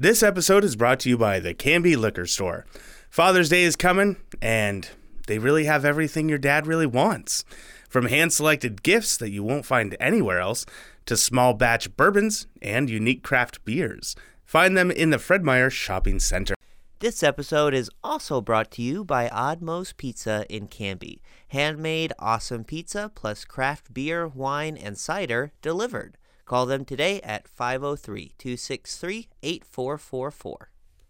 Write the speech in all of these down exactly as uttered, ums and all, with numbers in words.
This episode is brought to you by the Canby Liquor Store. Father's Day is coming, and they really have everything your dad really wants. From hand-selected gifts that you won't find anywhere else, to small batch bourbons and unique craft beers. Find them in the Fred Meyer Shopping Center. This episode is also brought to you by Oddmo's Pizza in Canby. Handmade, awesome pizza plus craft beer, wine, and cider delivered. Call them today at five oh three, two six three, eight four four four.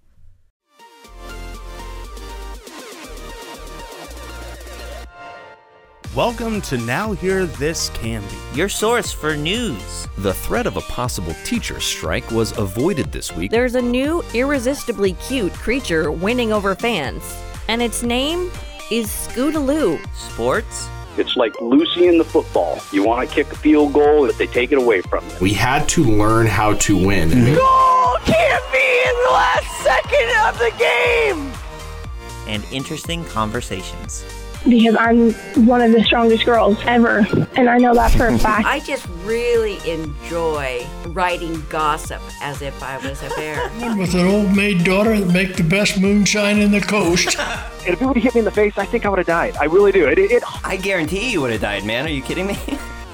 Welcome to Now Hear This Canby, your source for news. The threat of a possible teacher strike was avoided this week. There's a new, irresistibly cute creature winning over fans, and its name is Scootaloo. Sports. It's like Lucy in the football. You want to kick a field goal, but they take it away from you. We had to learn how to win. Goal can't be in the last second of the game! And interesting conversations. Because I'm one of the strongest girls ever, and I know that for a fact. I just really enjoy writing gossip as if I was a bear. With an old maid daughter that make the best moonshine in the coast. And if it would have hit me in the face, I think I would have died. I really do. It, it, it... I guarantee you would have died, man. Are you kidding me?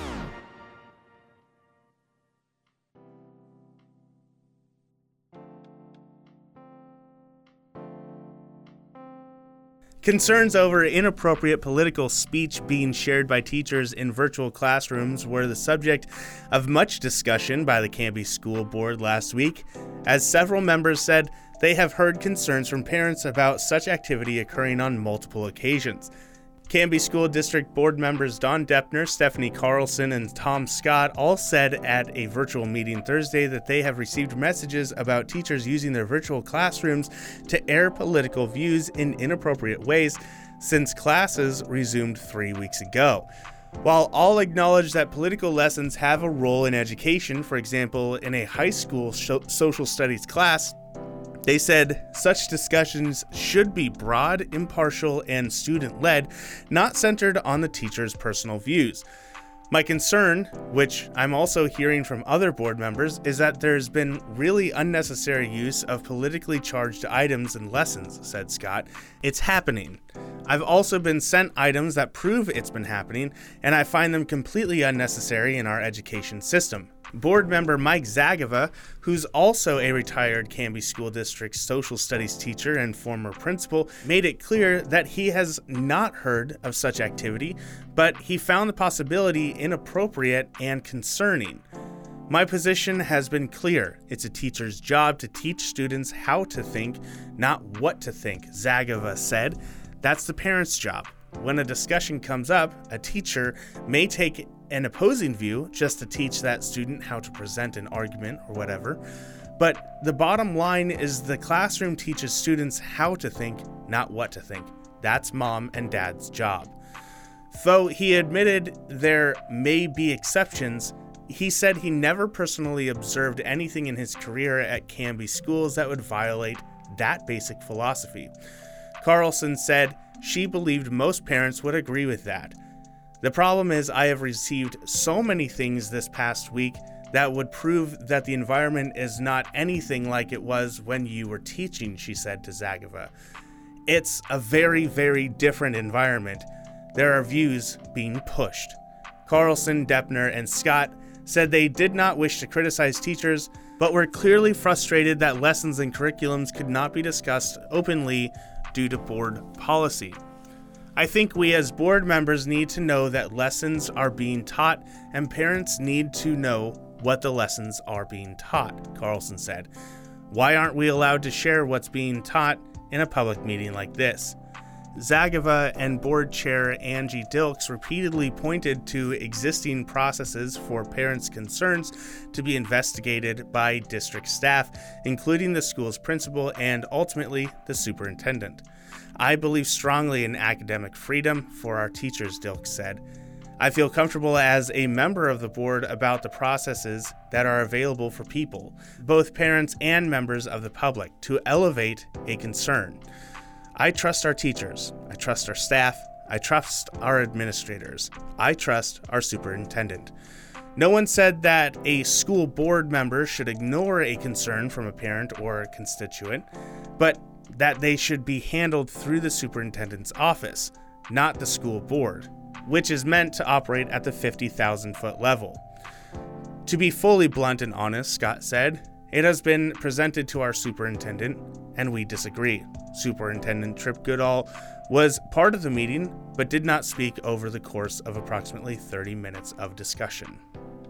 Concerns over inappropriate political speech being shared by teachers in virtual classrooms were the subject of much discussion by the Canby School Board last week, as several members said they have heard concerns from parents about such activity occurring on multiple occasions. Canby School District Board members Don Deppner, Stephanie Carlson, and Tom Scott all said at a virtual meeting Thursday that they have received messages about teachers using their virtual classrooms to air political views in inappropriate ways since classes resumed three weeks ago. While all acknowledge that political lessons have a role in education, for example, in a high school social studies class, they said such discussions should be broad, impartial, and student-led, not centered on the teacher's personal views. My concern, which I'm also hearing from other board members, is that there's been really unnecessary use of politically charged items in lessons, said Scott. It's happening. I've also been sent items that prove it's been happening, and I find them completely unnecessary in our education system. Board member Mike Zagava, who's also a retired Canby School District social studies teacher and former principal, made it clear that he has not heard of such activity, but he found the possibility inappropriate and concerning. My position has been clear. It's a teacher's job to teach students how to think, not what to think, Zagava said. That's the parent's job. When a discussion comes up, a teacher may take an opposing view just to teach that student how to present an argument or whatever. But the bottom line is the classroom teaches students how to think, not what to think. That's mom and dad's job. Though he admitted there may be exceptions, he said he never personally observed anything in his career at Canby schools that would violate that basic philosophy. Carlson said she believed most parents would agree with that. The problem is I have received so many things this past week that would prove that the environment is not anything like it was when you were teaching, she said to Zagava. It's a very, very different environment. There are views being pushed. Carlson, Deppner, and Scott said they did not wish to criticize teachers, but were clearly frustrated that lessons and curriculums could not be discussed openly due to board policy. I think we as board members need to know that lessons are being taught and parents need to know what the lessons are being taught, Carlson said. Why aren't we allowed to share what's being taught in a public meeting like this? Zagava and board chair Angie Dilks repeatedly pointed to existing processes for parents' concerns to be investigated by district staff, including the school's principal and ultimately the superintendent. I believe strongly in academic freedom for our teachers, Dilks said. I feel comfortable as a member of the board about the processes that are available for people, both parents and members of the public, to elevate a concern. I trust our teachers. I trust our staff. I trust our administrators. I trust our superintendent. No one said that a school board member should ignore a concern from a parent or a constituent, but that they should be handled through the superintendent's office, not the school board, which is meant to operate at the fifty thousand foot level. To be fully blunt and honest, Scott said, it has been presented to our superintendent, and we disagree. Superintendent Tripp Goodall was part of the meeting, but did not speak over the course of approximately thirty minutes of discussion.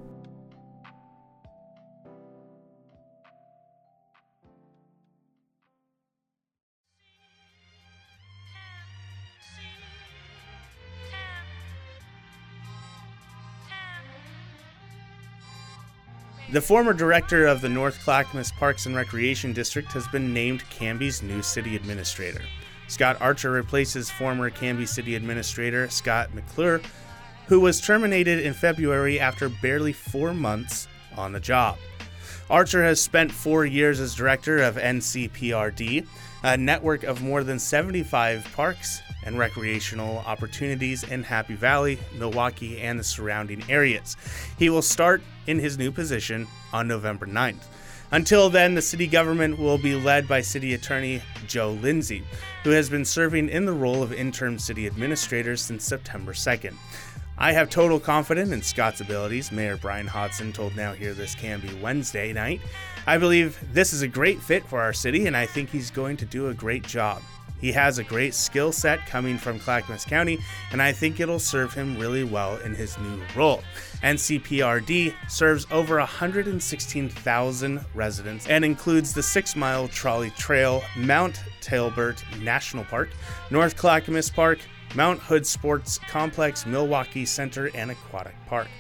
The former director of the North Clackamas Parks and Recreation District has been named Canby's new city administrator. Scott Archer replaces former Canby City Administrator Scott McClure, who was terminated in February after barely four months on the job. Archer has spent four years as director of N C P R D, a network of more than seventy-five parks and recreational opportunities in Happy Valley, Milwaukee, and the surrounding areas. He will start in his new position on November ninth. Until then, the city government will be led by City Attorney Joe Lindsay, who has been serving in the role of interim city administrator since September second. I have total confidence in Scott's abilities, Mayor Brian Hodson told Now Hear This Canby Wednesday night. I believe this is a great fit for our city, and I think he's going to do a great job. He has a great skill set coming from Clackamas County, and I think it'll serve him really well in his new role. N C P R D serves over one hundred sixteen thousand residents and includes the six-mile trolley trail, Mount Talbert National Park, North Clackamas Park, Mount Hood Sports Complex, Milwaukee Center, and Aquatic Park.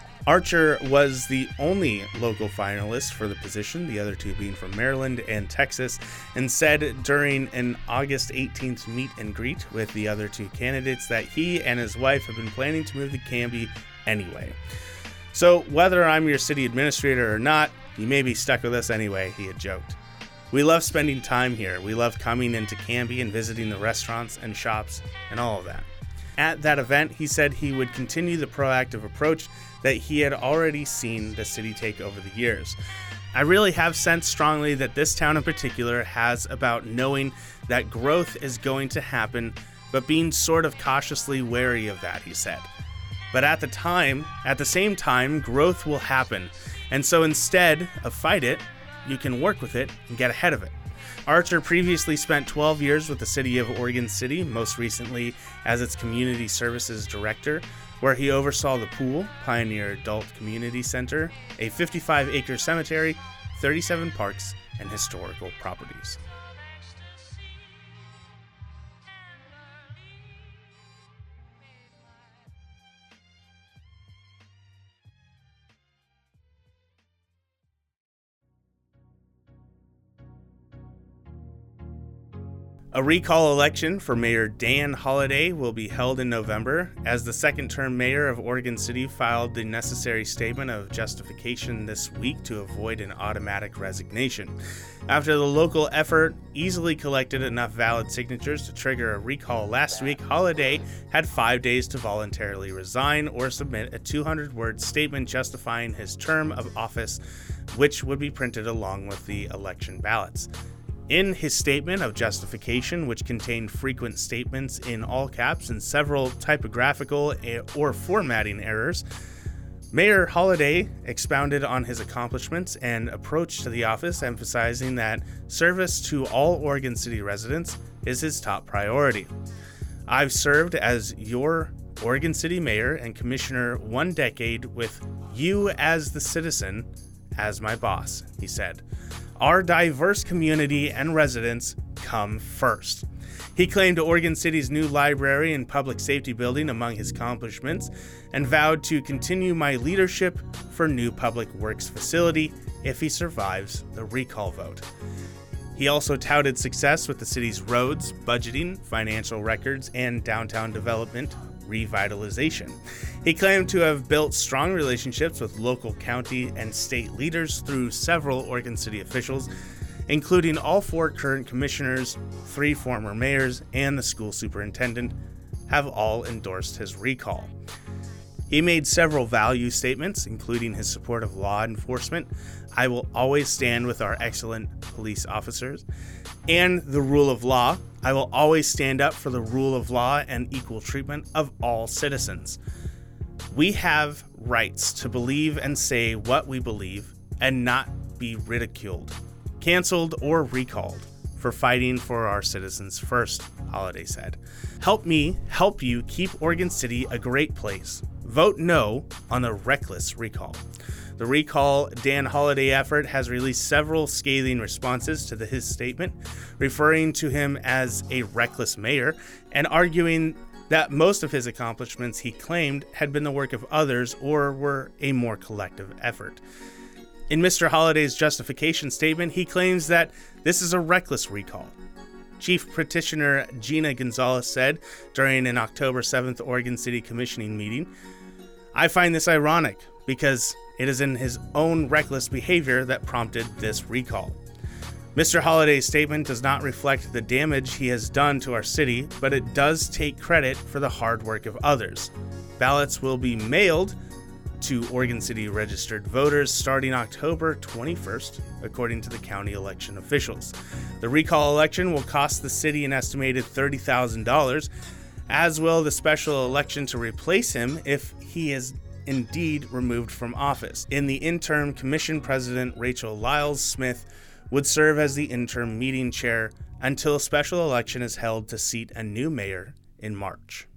Archer was the only local finalist for the position, the other two being from Maryland and Texas, and said during an August eighteenth meet and greet with the other two candidates that he and his wife have been planning to move to Canby anyway. So whether I'm your city administrator or not, you may be stuck with us anyway, he had joked. We love spending time here. We love coming into Canby and visiting the restaurants and shops and all of that. At that event, he said he would continue the proactive approach that he had already seen the city take over the years. I really have sensed strongly that this town in particular has about knowing that growth is going to happen, but being sort of cautiously wary of that, he said. But at the time, at the same time, growth will happen. And so instead of fight it, you can work with it and get ahead of it. Archer previously spent twelve years with the city of Oregon City, most recently as its community services director, where he oversaw the pool, Pioneer Adult Community Center, a fifty-five acre cemetery, thirty-seven parks, and historical properties. A recall election for Mayor Dan Holliday will be held in November, as the second-term mayor of Oregon City filed the necessary statement of justification this week to avoid an automatic resignation. After the local effort easily collected enough valid signatures to trigger a recall last week, Holliday had five days to voluntarily resign or submit a two hundred word statement justifying his term of office, which would be printed along with the election ballots. In his statement of justification, which contained frequent statements in all caps and several typographical or formatting errors, Mayor Holliday expounded on his accomplishments and approach to the office, emphasizing that service to all Oregon City residents is his top priority. I've served as your Oregon City mayor and commissioner one decade with you as the citizen as my boss, he said. Our diverse community and residents come first. He claimed Oregon City's new library and public safety building among his accomplishments and vowed to continue my leadership for new public works facility if he survives the recall vote. He also touted success with the city's roads, budgeting, financial records, and downtown development revitalization. He claimed to have built strong relationships with local county and state leaders through several Oregon City officials, including all four current commissioners, three former mayors, and the school superintendent, have all endorsed his recall. He made several value statements, including his support of law enforcement, "I will always stand with our excellent police officers," and the rule of law, "I will always stand up for the rule of law and equal treatment of all citizens." We have rights to believe and say what we believe and not be ridiculed, canceled, or recalled for fighting for our citizens first, Holliday said. "Help me help you keep Oregon City a great place. Vote no on the reckless recall." The Recall Dan Holliday effort has released several scathing responses to the, his statement, referring to him as a reckless mayor and arguing that most of his accomplishments he claimed had been the work of others or were a more collective effort. In Mister Holliday's justification statement, he claims that this is a reckless recall. Chief Petitioner Gina Gonzalez said during an October seventh Oregon City Commissioning meeting, "I find this ironic because it is in his own reckless behavior that prompted this recall." Mister Holliday's statement does not reflect the damage he has done to our city, but it does take credit for the hard work of others. Ballots will be mailed to Oregon City registered voters starting October twenty-first, according to the county election officials. The recall election will cost the city an estimated thirty thousand dollars, as will the special election to replace him if he is indeed removed from office. In the interim, Commission President Rachel Lyles Smith would serve as the interim meeting chair until a special election is held to seat a new mayor in March.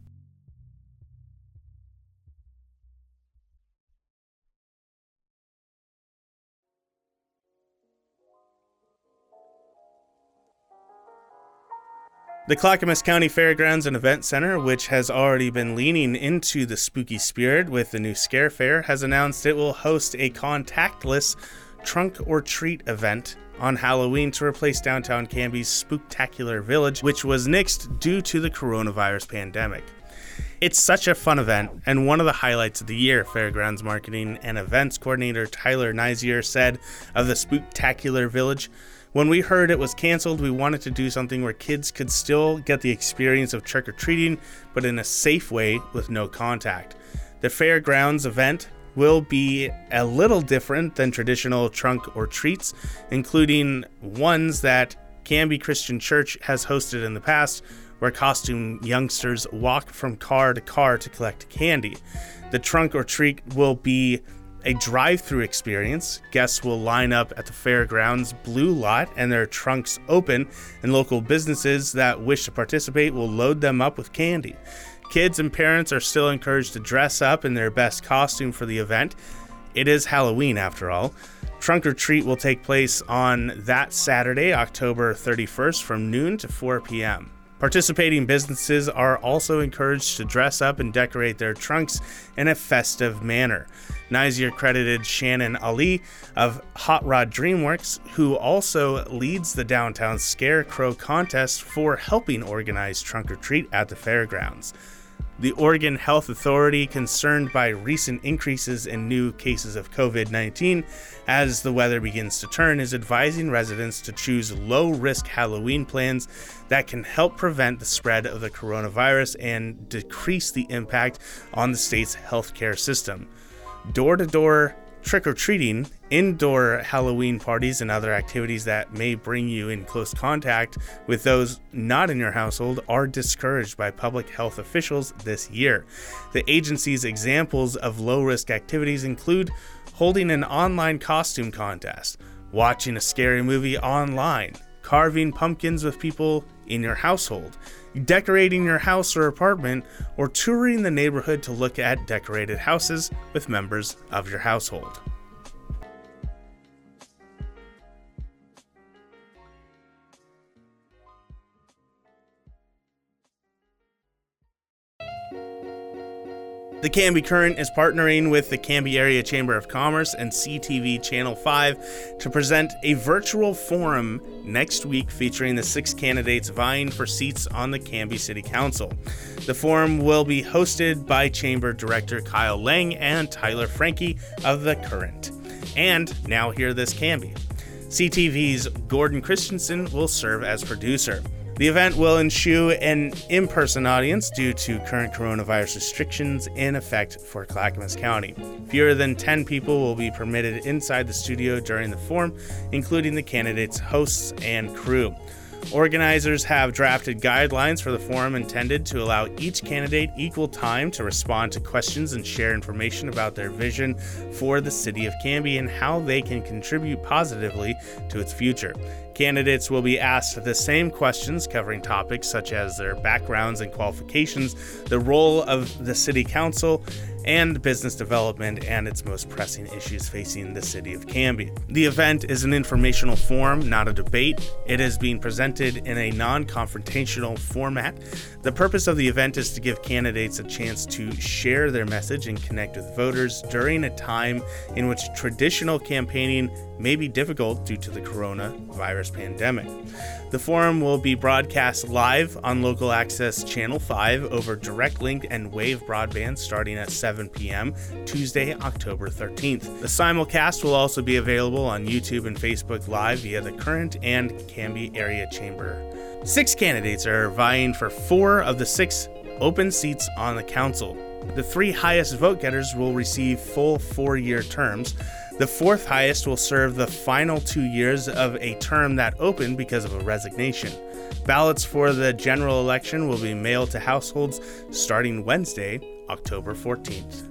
The Clackamas County Fairgrounds and Event Center, which has already been leaning into the spooky spirit with the new Scare Fair, has announced it will host a contactless trunk or treat event on Halloween to replace downtown Canby's Spooktacular Village, which was nixed due to the coronavirus pandemic. It's such a fun event and one of the highlights of the year, Fairgrounds Marketing and Events Coordinator Tyler Nizier said of the Spooktacular Village. "When we heard it was canceled, we wanted to do something where kids could still get the experience of trick-or-treating, but in a safe way with no contact. The Fairgrounds event will be a little different than traditional trunk or treats, including ones that Canby Christian Church has hosted in the past, where costumed youngsters walk from car to car to collect candy. The trunk or treat will be a drive-through experience. Guests will line up at the fairgrounds blue lot and their trunks open, and local businesses that wish to participate will load them up with candy. Kids and parents are still encouraged to dress up in their best costume for the event. It is Halloween after all. Trunk or treat will take place on that Saturday, October thirty-first from noon to four p.m. Participating businesses are also encouraged to dress up and decorate their trunks in a festive manner. Nizier credited Shannon Ali of Hot Rod Dreamworks, who also leads the Downtown Scarecrow contest, for helping organize Trunk or Treat at the fairgrounds. The Oregon Health Authority, concerned by recent increases in new cases of covid nineteen as the weather begins to turn, is advising residents to choose low-risk Halloween plans that can help prevent the spread of the coronavirus and decrease the impact on the state's healthcare system. Door-to-door trick-or-treating, indoor Halloween parties, and other activities that may bring you in close contact with those not in your household are discouraged by public health officials this year. The agency's examples of low-risk activities include holding an online costume contest, watching a scary movie online, carving pumpkins with people in your household, decorating your house or apartment, or touring the neighborhood to look at decorated houses with members of your household. The Canby Current is partnering with the Canby Area Chamber of Commerce and C T V Channel five to present a virtual forum next week featuring the six candidates vying for seats on the Canby City Council. The forum will be hosted by Chamber Director Kyle Lang and Tyler Franke of The Current. And now hear this, Canby. C T V's Gordon Christensen will serve as producer. The event will ensue an in-person audience due to current coronavirus restrictions in effect for Clackamas County. Fewer than ten people will be permitted inside the studio during the forum, including the candidates, hosts, and crew. Organizers have drafted guidelines for the forum intended to allow each candidate equal time to respond to questions and share information about their vision for the city of Canby and how they can contribute positively to its future. Candidates will be asked the same questions covering topics such as their backgrounds and qualifications, the role of the city council, and business development and its most pressing issues facing the city of Canby. The event is an informational forum, not a debate. It is being presented in a non-confrontational format. The purpose of the event is to give candidates a chance to share their message and connect with voters during a time in which traditional campaigning may be difficult due to the coronavirus pandemic. The forum will be broadcast live on Local Access Channel five over Direct Link and Wave Broadband starting at seven p.m. Tuesday, October thirteenth. The simulcast will also be available on YouTube and Facebook Live via the Current and Canby Area Chamber. Six candidates are vying for four of the six open seats on the council. The three highest vote getters will receive full four-year terms. The fourth highest will serve the final two years of a term that opened because of a resignation. Ballots for the general election will be mailed to households starting Wednesday, October fourteenth.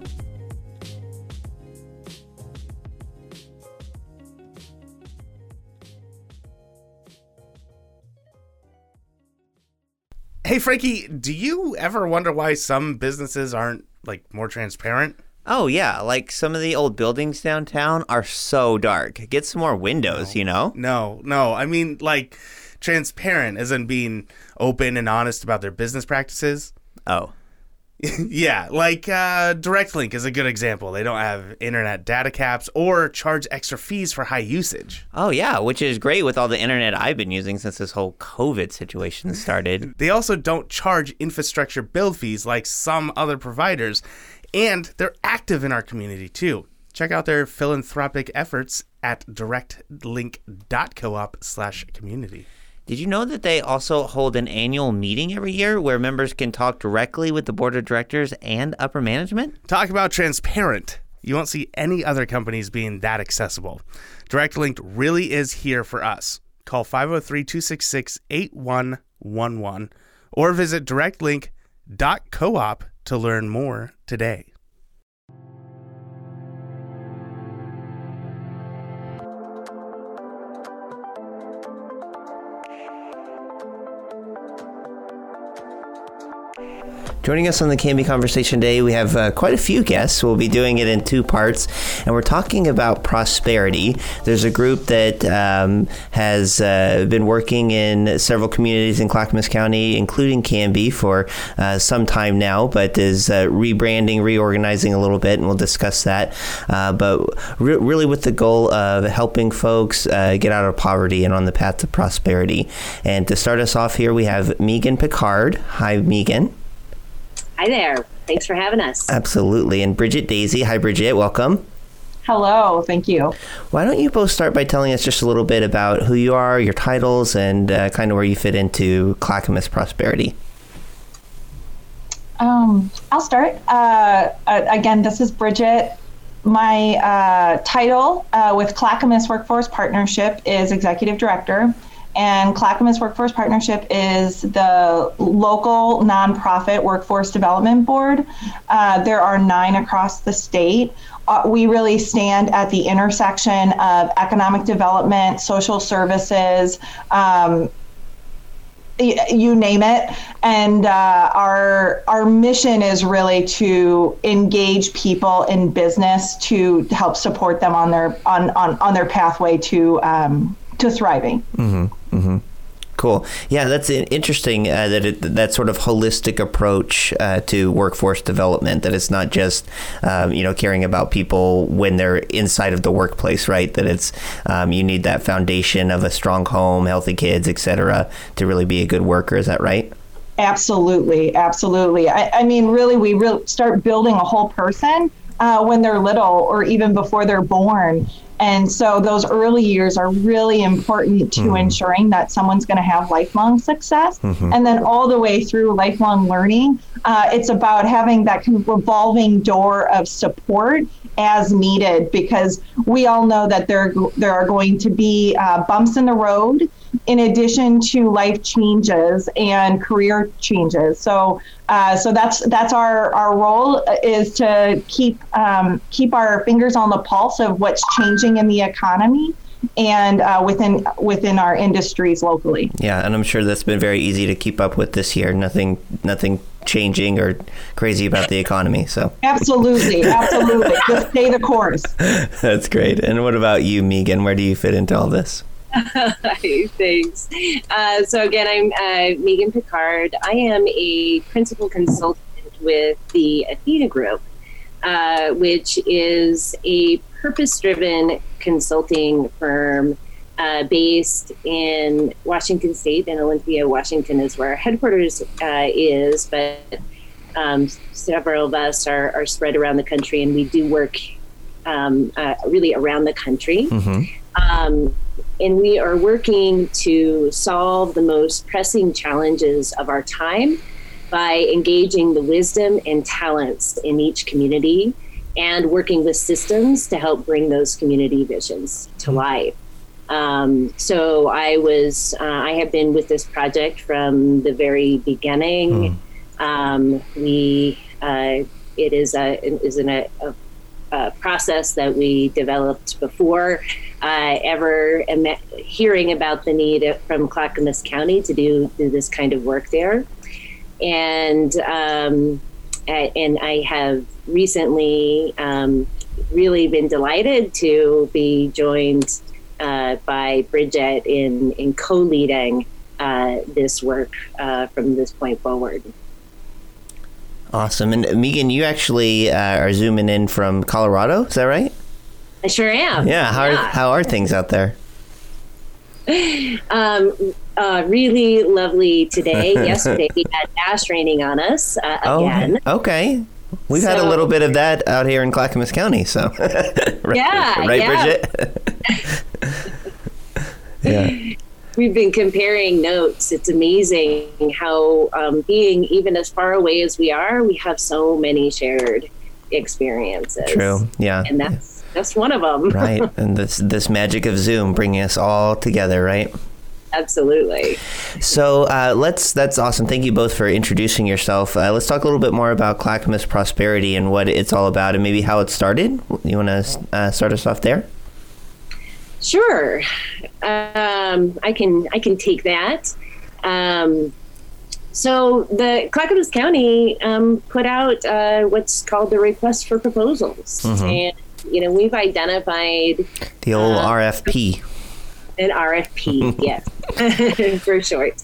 Hey, Frankie, do you ever wonder why some businesses aren't, like, more transparent? Oh, yeah. Like some of the old buildings downtown are so dark. Get some more windows, no, you know? No, no. I mean, like, transparent as in being open and honest about their business practices. Oh. Yeah, like uh, Direct Link is a good example. They don't have internet data caps or charge extra fees for high usage. Oh, yeah, which is great with all the internet I've been using since this whole COVID situation started. They also don't charge infrastructure build fees like some other providers, and they're active in our community too. Check out their philanthropic efforts at directlink.coop slash community. Did you know that they also hold an annual meeting every year where members can talk directly with the board of directors and upper management? Talk about transparent. You won't see any other companies being that accessible. DirectLink really is here for us. Call five oh three, two six six, eight one one one or visit directlink dot coop to learn more today. Joining us on the Canby Conversation today, we have uh, quite a few guests. We'll be doing it in two parts, and we're talking about prosperity. There's a group that um, has uh, been working in several communities in Clackamas County, including Canby, for uh, some time now, but is uh, rebranding, reorganizing a little bit, and we'll discuss that. Uh, but re- really with the goal of helping folks uh, get out of poverty and on the path to prosperity. And to start us off here, we have Megan Picard. Hi, Megan. Hi there. Thanks for having us. Absolutely. And Bridget Daisy. Hi, Bridget. Welcome. Hello. Thank you. Why don't you both start by telling us just a little bit about who you are, your titles, and uh, kind of where you fit into Clackamas Prosperity? Um, I'll start. Uh, uh, again, this is Bridget. My uh, title uh, with Clackamas Workforce Partnership is Executive Director. And Clackamas Workforce Partnership is the local nonprofit workforce development board. Uh, there are nine across the state. Uh, we really stand at the intersection of economic development, social services, um, y- you name it. And uh, our our mission is really to engage people in business to help support them on their on on, on their pathway to um, to thriving. Mm-hmm. Mm-hmm. Cool. Yeah, that's interesting uh, that it, that sort of holistic approach uh, to workforce development, that it's not just, um, you know, caring about people when they're inside of the workplace, right? That it's, um, you need that foundation of a strong home, healthy kids, et cetera, to really be a good worker. Is that right? Absolutely. Absolutely. I, I mean, really, we really start building a whole person uh, when they're little or even before they're born. And so those early years are really important to mm. ensuring that someone's going to have lifelong success. Mm-hmm. And then all the way through lifelong learning, uh, it's about having that kind of revolving door of support as needed, because we all know that there, there are going to be uh, bumps in the road in addition to life changes and career changes. So uh, so that's that's our, our role, is to keep um, keep our fingers on the pulse of what's changing in the economy and uh, within within our industries locally. Yeah, and I'm sure that's been very easy to keep up with this year. Nothing nothing changing or crazy about the economy. So absolutely, absolutely. Just stay the course. That's great. And what about you, Megan? Where do you fit into all this? Thanks. Uh, so again, I'm uh, Megan Picard. I am a principal consultant with the Athena Group, uh, which is a purpose-driven consulting firm uh, based in Washington State, and Olympia, Washington is where our headquarters uh, is, but um, several of us are, are spread around the country, and we do work um, uh, really around the country. Mm-hmm. Um, and we are working to solve the most pressing challenges of our time by engaging the wisdom and talents in each community and working with systems to help bring those community visions to life. Um, so I was, uh, I have been with this project from the very beginning. Mm. Um, we, uh, it is a, is an, a, a process that we developed before uh, ever em- hearing about the need from Clackamas County to do, do this kind of work there. And, um, and I have recently um, really been delighted to be joined uh, by Bridget in, in co-leading uh, this work uh, from this point forward. Awesome. And Megan, you actually uh, are zooming in from Colorado, is that right? I sure am. Yeah. How, yeah. Are, how are things out there? Um, uh, really lovely today. Yesterday we had ash raining on us uh, again. Oh, okay. We've so, had a little bit of that out here in Clackamas County, so. right, yeah. Right, yeah. Bridget? Yeah. We've been comparing notes. It's amazing how um, being even as far away as we are, we have so many shared experiences. True. Yeah. And that's that's one of them. Right. And this this magic of Zoom bringing us all together, right? Absolutely. So uh, let's. That's awesome. Thank you both for introducing yourself. Uh, let's talk a little bit more about Clackamas Prosperity and what it's all about, and maybe how it started. You want to uh, start us off there? Sure. Um, I can I can take that. Um, so the Clackamas County um, put out uh, what's called the request for proposals, mm-hmm. and you know we've identified the old uh, R F P. An R F P, yes, for short.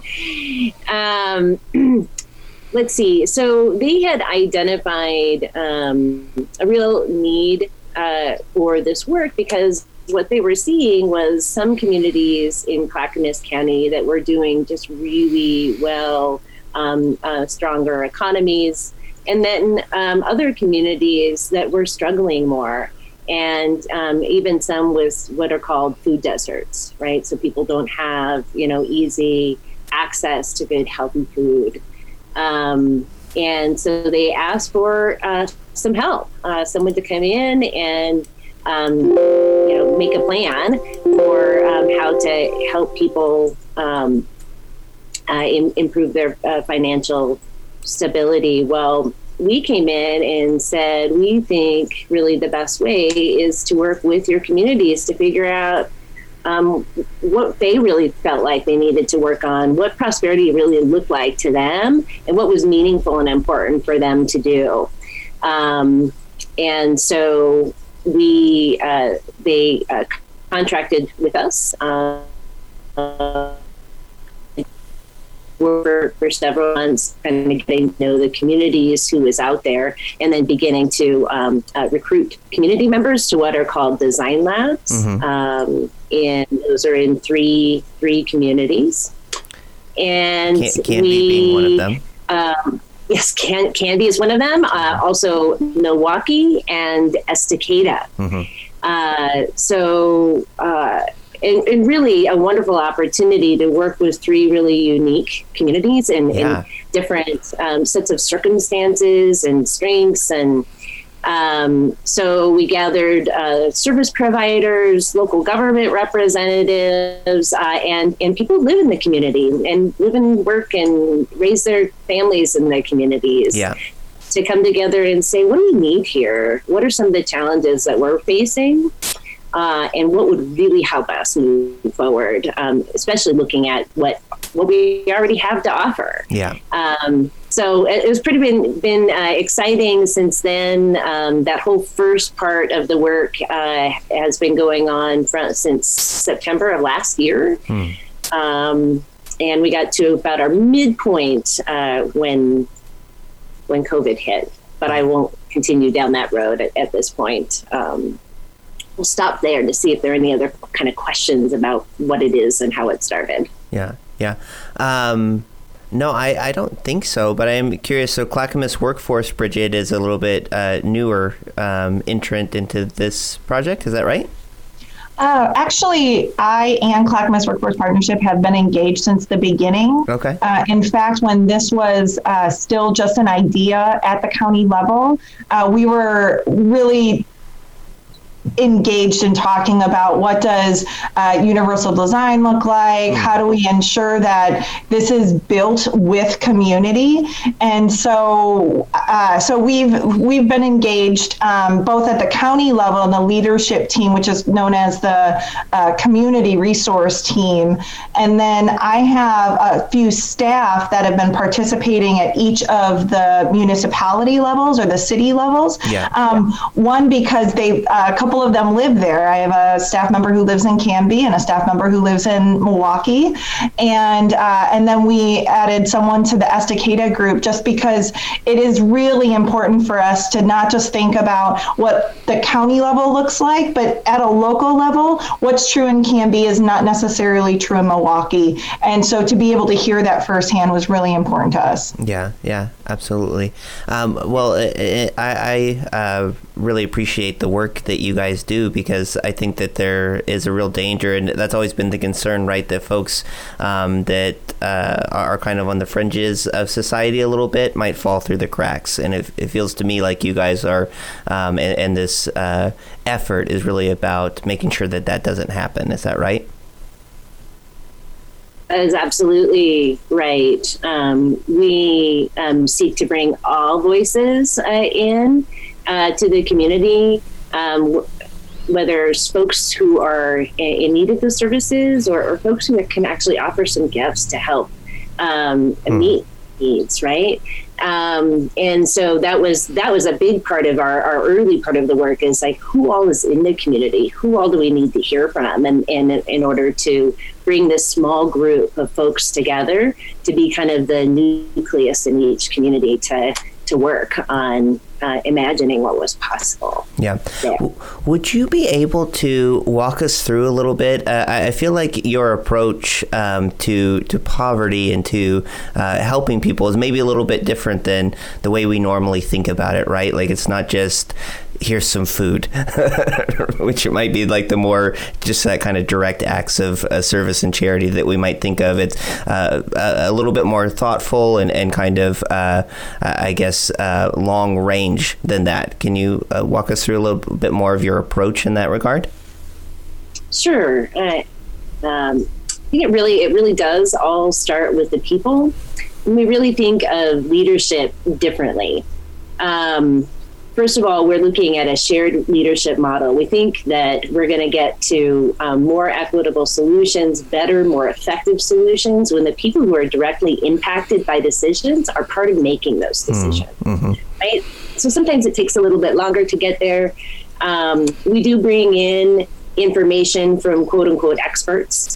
um, let's see. So they had identified um, a real need uh, for this work because what they were seeing was some communities in Clackamas County that were doing just really well, um, uh, stronger economies, and then um, other communities that were struggling more. And um, even some with what are called food deserts, right? So people don't have, you know, easy access to good, healthy food. Um, and so they asked for uh, some help, uh, someone to come in and, um, you know, make a plan for um, how to help people um, uh, in, improve their uh, financial stability. Well, we came in and said, we think really the best way is to work with your communities to figure out um, what they really felt like they needed to work on, what prosperity really looked like to them, and what was meaningful and important for them to do. Um, and so we, uh, they uh, contracted with us uh, uh, For, for several months, kind of getting to know the communities who is out there, and then beginning to um, uh, recruit community members to what are called design labs. Mm-hmm. Um, and those are in three three communities. And Can- Canby we, being one of them. Um, yes, Can- Canby is one of them. Uh, also Milwaukee and Estacada. Mm-hmm. Uh, so, uh, and, and really a wonderful opportunity to work with three really unique communities and, Yeah. and different um, sets of circumstances and strengths. And um, so we gathered uh, service providers, local government representatives, uh, and, and people who live in the community and live and work and raise their families in the communities. Yeah. To come together and say, what do we need here? What are some of the challenges that we're facing? Uh, and what would really help us move forward, um, especially looking at what what we already have to offer. Yeah. Um, so it, it was pretty been been uh, exciting since then. Um, that whole first part of the work uh, has been going on from, since September of last year. Hmm. Um, and we got to about our midpoint uh, when when COVID hit, but I won't continue down that road at, at this point. Um, we'll stop there to see if there are any other kind of questions about what it is and how it started. Yeah, yeah. Um, no, I, I don't think so, but I'm curious. So Clackamas Workforce, Bridget, is a little bit uh, newer um, entrant into this project. Is that right? Uh, actually, I and Clackamas Workforce Partnership have been engaged since the beginning. Okay. Uh, in fact, when this was uh, still just an idea at the county level, uh, we were really engaged in talking about what does uh, universal design look like? How do we ensure that this is built with community? And so, uh, so we've we've been engaged um, both at the county level and the leadership team, which is known as the uh, community resource team. And then I have a few staff that have been participating at each of the municipality levels or the city levels. Yeah. Um, one because they uh, a couple of them live there. I have a staff member who lives in Canby and a staff member who lives in Milwaukee. And uh, and then we added someone to the Estacada group just because it is really important for us to not just think about what the county level looks like, but at a local level, what's true in Canby is not necessarily true in Milwaukee. And so to be able to hear that firsthand was really important to us. Yeah, yeah, absolutely. Um, well, I, I uh, really appreciate the work that you guys do, because I think that there is a real danger, and that's always been the concern, right? That folks um, that uh, are kind of on the fringes of society a little bit might fall through the cracks. And it, it feels to me like you guys are, um, and, and this uh, effort is really about making sure that that doesn't happen. Is that right? That is absolutely right. Um, we um, seek to bring all voices uh, in uh, to the community, um, whether it's folks who are in need of the services or, or folks who can actually offer some gifts to help um, mm. meet needs, right? Um, and so that was that was a big part of our, our early part of the work, is like, who all is in the community? Who all do we need to hear from? And, and in order to bring this small group of folks together to be kind of the nucleus in each community to to work on uh, imagining what was possible. Yeah. W- would you be able to walk us through a little bit? Uh, I feel like your approach um, to to poverty and to uh, helping people is maybe a little bit different than the way we normally think about it, right? Like, it's not just, here's some food, which might be like the more just that kind of direct acts of uh, service and charity that we might think of. It's uh, a, a little bit more thoughtful and, and kind of, uh, I guess, uh, long range than that. Can you uh, walk us through a little bit more of your approach in that regard? Sure. Uh, um, I think it really, it really does all start with the people. And we really think of leadership differently. Um, First of all, we're looking at a shared leadership model. We think that we're going to get to um, more equitable solutions, better, more effective solutions when the people who are directly impacted by decisions are part of making those decisions, mm-hmm. right? So sometimes it takes a little bit longer to get there. Um, we do bring in information from quote unquote experts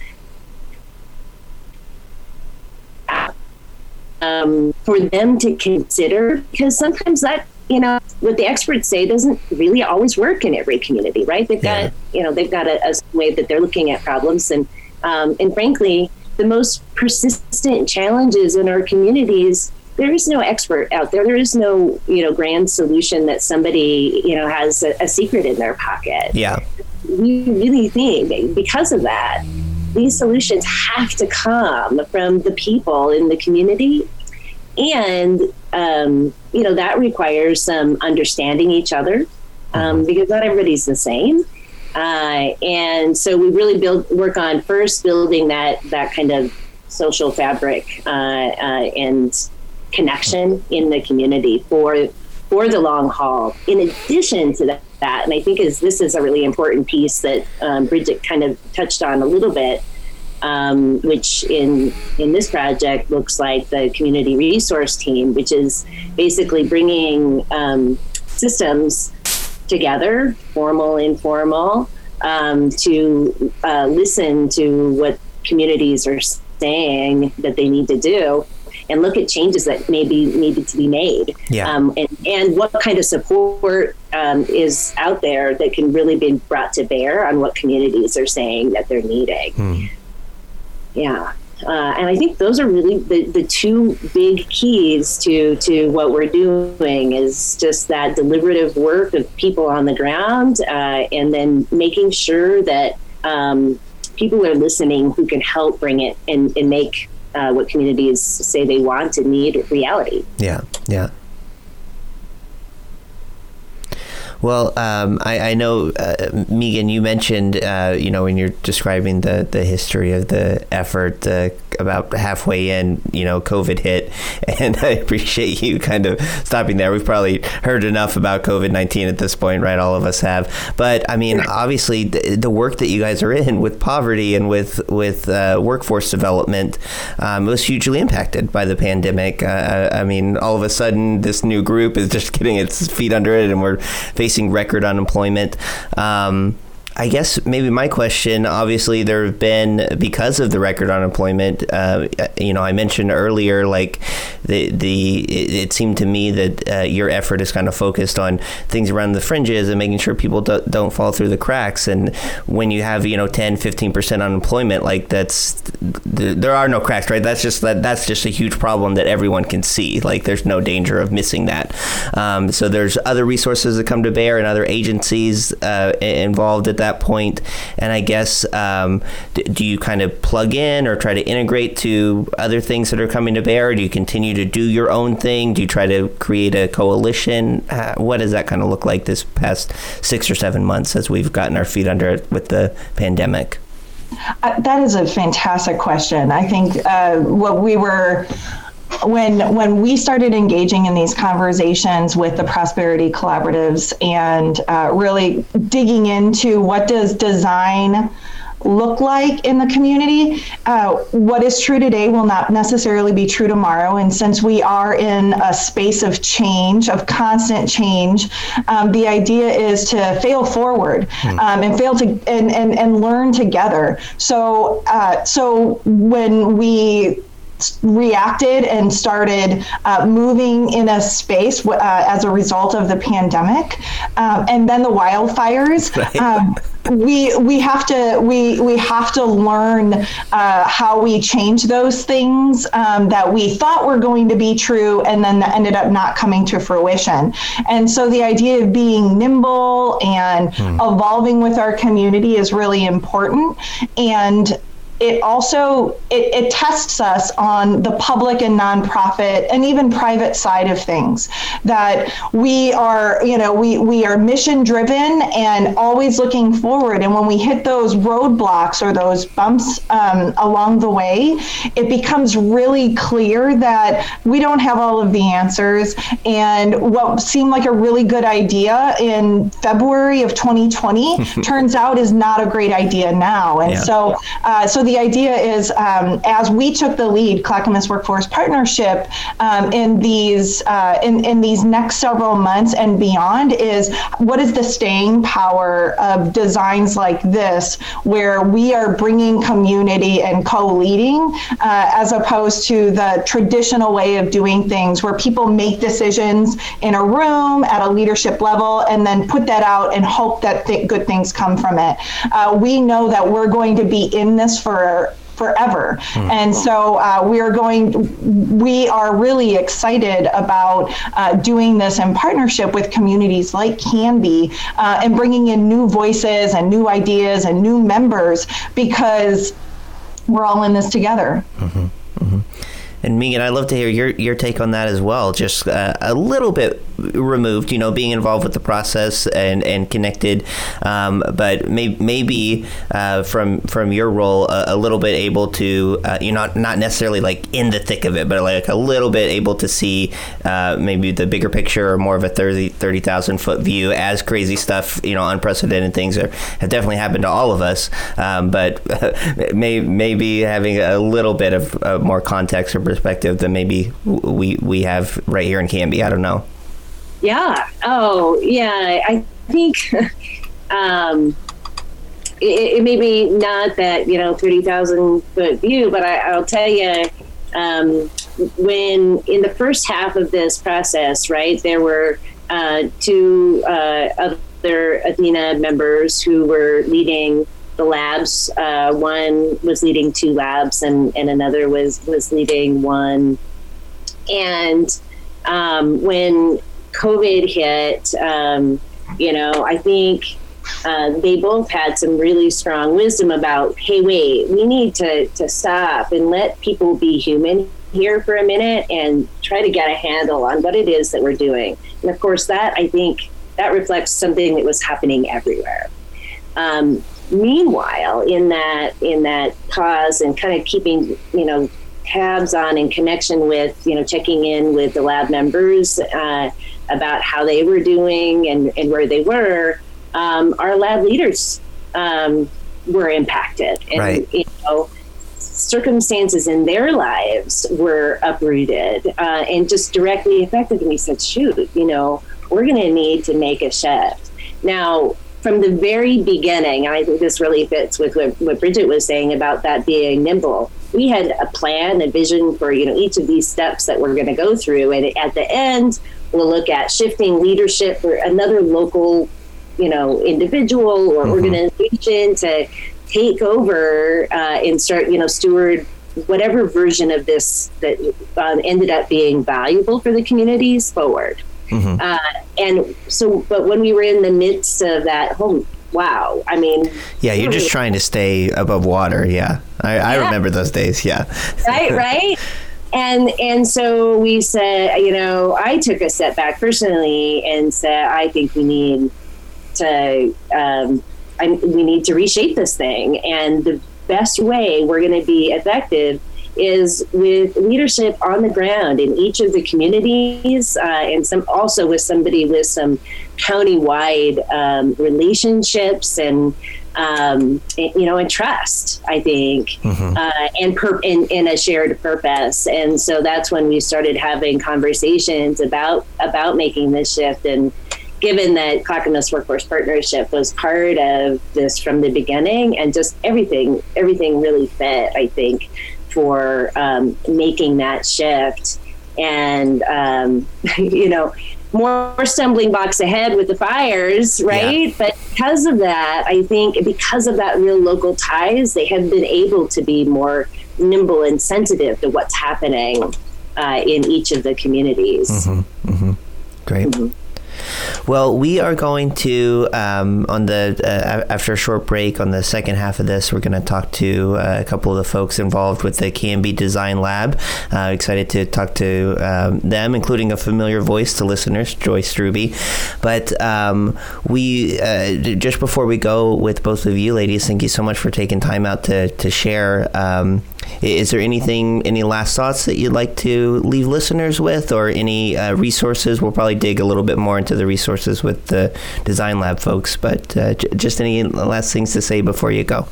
um, for them to consider, because sometimes that, you know, what the experts say doesn't really always work in every community, right? They've got, yeah. you know, they've got a, a way that they're looking at problems. And, um, and frankly, the most persistent challenges in our communities, there is no expert out there. There is no, you know, grand solution that somebody, you know, has a, a secret in their pocket. Yeah. we really think because of that, these solutions have to come from the people in the community. And, um, you know, that requires some understanding each other um, because not everybody's the same. Uh, and so we really build work on first building that that kind of social fabric uh, uh, and connection in the community for for the long haul. In addition to that, that and I think is this is a really important piece that um, Bridget kind of touched on a little bit, um, which in in this project looks like the community resource team, which is basically bringing um, systems together, formal, informal, um, to uh, listen to what communities are saying that they need to do and look at changes that maybe needed to be made. Yeah. Um, and, and what kind of support um, is out there that can really be brought to bear on what communities are saying that they're needing. Hmm. Yeah. Uh, and I think those are really the, the two big keys to, to what we're doing is just that deliberative work of people on the ground uh, and then making sure that um, people are listening who can help bring it and, and make uh, what communities say they want and need reality. Yeah, yeah. Well, um, I, I know, uh, Megan, you mentioned, uh, you know, when you're describing the, the history of the effort, uh, about halfway in, you know, COVID hit, and I appreciate you kind of stopping there. We've probably heard enough about COVID nineteen at this point, right? All of us have. But, I mean, obviously, the, the work that you guys are in with poverty and with, with uh, workforce development um, was hugely impacted by the pandemic. Uh, I mean, all of a sudden, this new group is just getting its feet under it, and we're facing record unemployment. Um, I guess maybe my question, obviously there have been, because of the record unemployment, uh, you know, I mentioned earlier, like the, the it, it seemed to me that uh, your effort is kind of focused on things around the fringes and making sure people do, don't fall through the cracks. And when you have, you know, ten, fifteen percent unemployment, like that's, there are no cracks, right? That's just, that that's just a huge problem that everyone can see. Like there's no danger of missing that. Um, so there's other resources that come to bear and other agencies uh, involved at that that point. And I guess, um, do you kind of plug in or try to integrate to other things that are coming to bear? Do you continue to do your own thing? Do you try to create a coalition? Uh, what does that kind of look like this past six or seven months as we've gotten our feet under it with the pandemic? Uh, that is a fantastic question. I think uh, what we were... When when we started engaging in these conversations with the Prosperity Collaboratives and uh, really digging into what does design look like in the community, uh, what is true today will not necessarily be true tomorrow. And since we are in a space of change, of constant change, um, the idea is to fail forward um, and fail to and, and, and learn together. So uh, so when we reacted and started uh, moving in a space uh, as a result of the pandemic um, and then the wildfires. Right. Um, we we have to we we have to learn uh, how we change those things um, that we thought were going to be true and then that ended up not coming to fruition. And so the idea of being nimble and hmm. evolving with our community is really important. And it also, it, it tests us on the public and nonprofit and even private side of things, that we are, you know, we, we are mission driven and always looking forward. And when we hit those roadblocks or those bumps um, along the way, it becomes really clear that we don't have all of the answers. And what seemed like a really good idea in February of twenty twenty turns out is not a great idea now. And yeah. so, uh, so the idea is, um, as we took the lead, Clackamas Workforce Partnership, um, in these uh, in, in these next several months and beyond, is what is the staying power of designs like this, where we are bringing community and co-leading, uh, as opposed to the traditional way of doing things, where people make decisions in a room at a leadership level and then put that out and hope that th- good things come from it. Uh, we know that we're going to be in this for forever. Mm-hmm. And so uh, we are going, we are really excited about uh, doing this in partnership with communities like Canby uh, and bringing in new voices and new ideas and new members, because we're all in this together. Mm-hmm. Mm-hmm. And Megan, I'd love to hear your, your take on that as well. Just uh, a little bit removed, you know, being involved with the process and, and connected, um, but may, maybe uh, from from your role, a, a little bit able to, uh, you're not, not necessarily like in the thick of it, but like a little bit able to see uh, maybe the bigger picture or more of a thirty thousand foot view as crazy stuff, you know, unprecedented things are, have definitely happened to all of us. Um, but may, maybe having a little bit of uh, more context or perspective than maybe we we have right here in Canby. I don't know. Yeah. Oh, yeah. I think um, it, it may be not that, you know, thirty thousand foot view, but I, I'll tell you, um, when in the first half of this process, right, there were uh, two uh, other Athena members who were leading the labs. Uh, one was leading two labs, and, and another was, was leading one. And um, when COVID hit, um, you know, I think uh, they both had some really strong wisdom about, hey, wait, we need to, to stop and let people be human here for a minute and try to get a handle on what it is that we're doing. And of course, that, I think, that reflects something that was happening everywhere. Um, meanwhile, in that in that pause and kind of keeping, you know, tabs on and connection with, you know, checking in with the lab members uh, about how they were doing and, and where they were, um, our lab leaders um, were impacted. And, right. you know, circumstances in their lives were uprooted uh, and just directly affected. And we said, shoot, you know, we're going to need to make a shift. Now, from the very beginning, and I think this really fits with what, what Bridget was saying about that being nimble. We had a plan, a vision for, you know, each of these steps that we're going to go through. And at the end, we'll look at shifting leadership for another local, you know, individual or mm-hmm. organization to take over uh, and start, you know, steward whatever version of this that um, ended up being valuable for the communities forward. Mm-hmm. Uh, and so, but when we were in the midst of that, oh, wow. I mean, yeah, you're just trying to stay above water. Yeah. I, I yeah. remember those days. Yeah. Right. Right. And, and so we said, you know, I took a step back personally and said, I think we need to, um, I, we need to reshape this thing. And the best way we're going to be effective is with leadership on the ground in each of the communities, uh, and some also with somebody with some county-wide um, relationships and, um, and, you know, and trust, I think, mm-hmm. uh, and, per- and, and a shared purpose. And so that's when we started having conversations about, about making this shift. And given that Clackamas Workforce Partnership was part of this from the beginning, and just everything, everything really fit, I think, for um, making that shift. And, um, you know, more stumbling blocks ahead with the fires, right? Yeah. But because of that, I think because of that real local ties, they have been able to be more nimble and sensitive to what's happening uh, in each of the communities. Mm-hmm. Mm-hmm. Great. Mm-hmm. Well, we are going to, um, on the uh, after a short break on the second half of this, we're going to talk to uh, a couple of the folks involved with the Canby Design Lab. Uh, excited to talk to um, them, including a familiar voice to listeners, Joyce Struby. But um, we uh, just before we go with both of you ladies, thank you so much for taking time out to to share. Um, Is there anything, any last thoughts that you'd like to leave listeners with, or any uh, resources? We'll probably dig a little bit more into the resources with the Design Lab folks, but uh, j- just any last things to say before you go?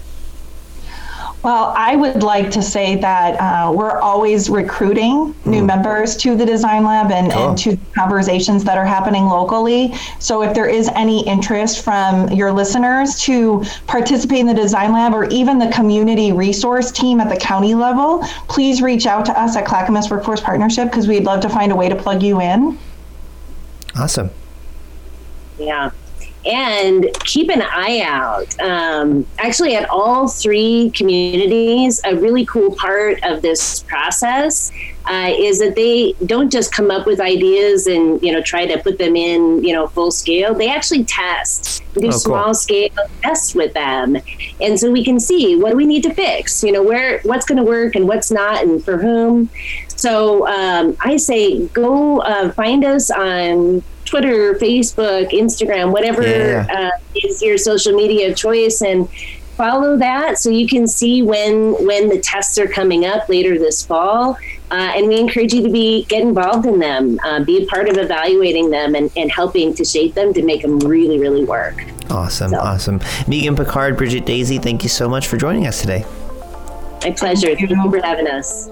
Well, I would like to say that uh, we're always recruiting new mm. members to the Design Lab and, cool. and to conversations that are happening locally. So if there is any interest from your listeners to participate in the Design Lab, or even the community resource team at the county level, please reach out to us at Clackamas Workforce Partnership, because we'd love to find a way to plug you in. Awesome. Yeah. and keep an eye out. Um, actually, at all three communities, a really cool part of this process uh, is that they don't just come up with ideas and, you know, try to put them in, you know, full scale. They actually test, do Oh, small cool. scale tests with them. And so we can see, what do we need to fix? You know, where, what's going to work and what's not and for whom. So um, I say go uh, find us on Twitter, Facebook, Instagram, whatever Yeah. uh, is your social media of choice, and follow that so you can see when when the tests are coming up later this fall. Uh, and we encourage you to be get involved in them, uh, be a part of evaluating them and, and helping to shape them to make them really, really work. Awesome, So. awesome. Megan Picard, Bridget Daisy, thank you so much for joining us today. My pleasure. Thank you for having us.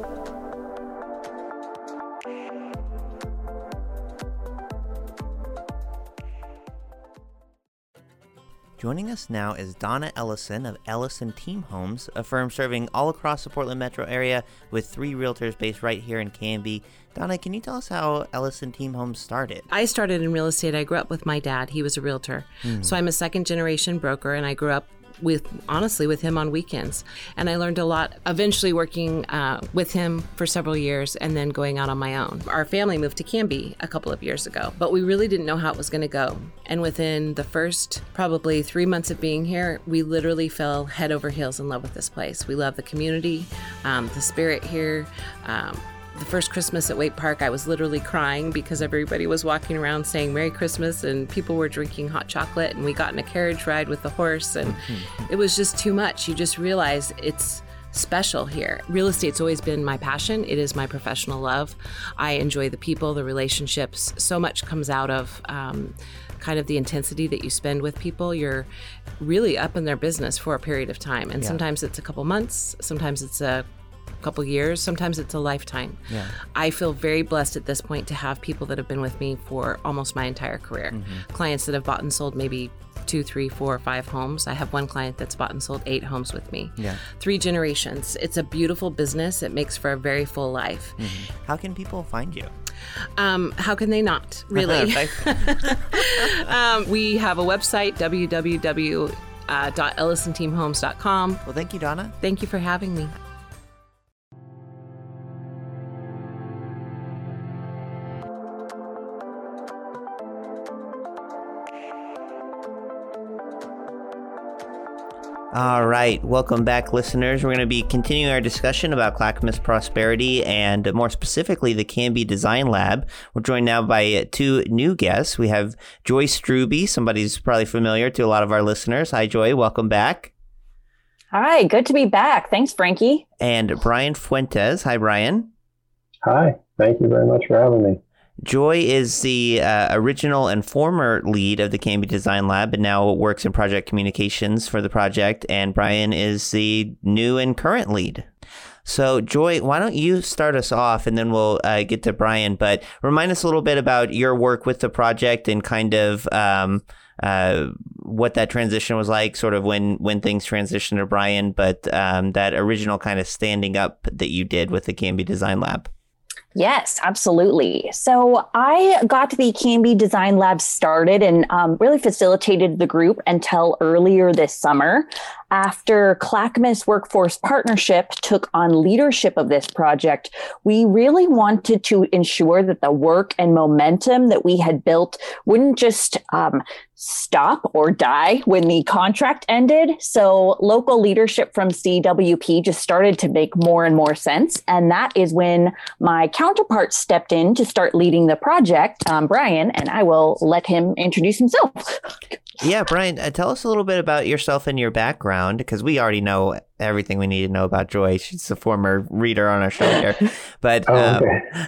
Joining us now is Donna Ellison of Ellison Team Homes, a firm serving all across the Portland metro area with three realtors based right here in Canby. Donna, can you tell us how Ellison Team Homes started? I started in real estate. I grew up with my dad. He was a realtor. Hmm. So I'm a second generation broker, and I grew up with, honestly, with him on weekends. And I learned a lot, eventually working uh, with him for several years and then going out on my own. Our family moved to Canby a couple of years ago, but we really didn't know how it was going to go. And within the first probably three months of being here, we literally fell head over heels in love with this place. We love the community, um, the spirit here. Um, The first Christmas at Waite Park, I was literally crying because everybody was walking around saying Merry Christmas and people were drinking hot chocolate, and we got in a carriage ride with the horse, and it was just too much. You just realize it's special here. Real estate's always been my passion. It is my professional love. I enjoy the people, the relationships. So much comes out of um, kind of the intensity that you spend with people. You're really up in their business for a period of time. And Yeah. sometimes it's a couple months, sometimes it's a couple years, sometimes it's a lifetime. Yeah. I feel very blessed at this point to have people that have been with me for almost my entire career. Mm-hmm. Clients that have bought and sold maybe two, three, four, five homes. I have one client that's bought and sold eight homes with me. Yeah. Three generations. It's a beautiful business. It makes for a very full life. Mm-hmm. How can people find you? Um, how can they not, really? um, we have a website, w w w dot ellison team homes dot com. Well, thank you, Donna. Thank you for having me. All right, welcome back, listeners. We're going to be continuing our discussion about Clackamas Prosperity and more specifically the Canby Design Lab. We're joined now by two new guests. We have Joy Struby, somebody who's probably familiar to a lot of our listeners. Hi, Joy. Welcome back. Hi, good to be back. Thanks, Frankie. And Brian Fuentes. Hi, Brian. Hi, thank you very much for having me. Joy is the uh, original and former lead of the Canby Design Lab and now works in project communications for the project. And Brian is the new and current lead. So, Joy, why don't you start us off and then we'll uh, get to Brian. But remind us a little bit about your work with the project and kind of um, uh, what that transition was like, sort of when, when things transitioned to Brian, but um, that original kind of standing up that you did with the Canby Design Lab. Yes, absolutely. So I got the Canby Design Lab started and um, really facilitated the group until earlier this summer. After Clackamas Workforce Partnership took on leadership of this project, we really wanted to ensure that the work and momentum that we had built wouldn't just um, stop or die when the contract ended. So local leadership from C W P just started to make more and more sense. And that is when my counterpart stepped in to start leading the project, um, Brian, and I will let him introduce himself. Yeah, Brian, uh, tell us a little bit about yourself and your background, because we already know everything we need to know about Joy. She's a former reader on our show here. But, oh, um,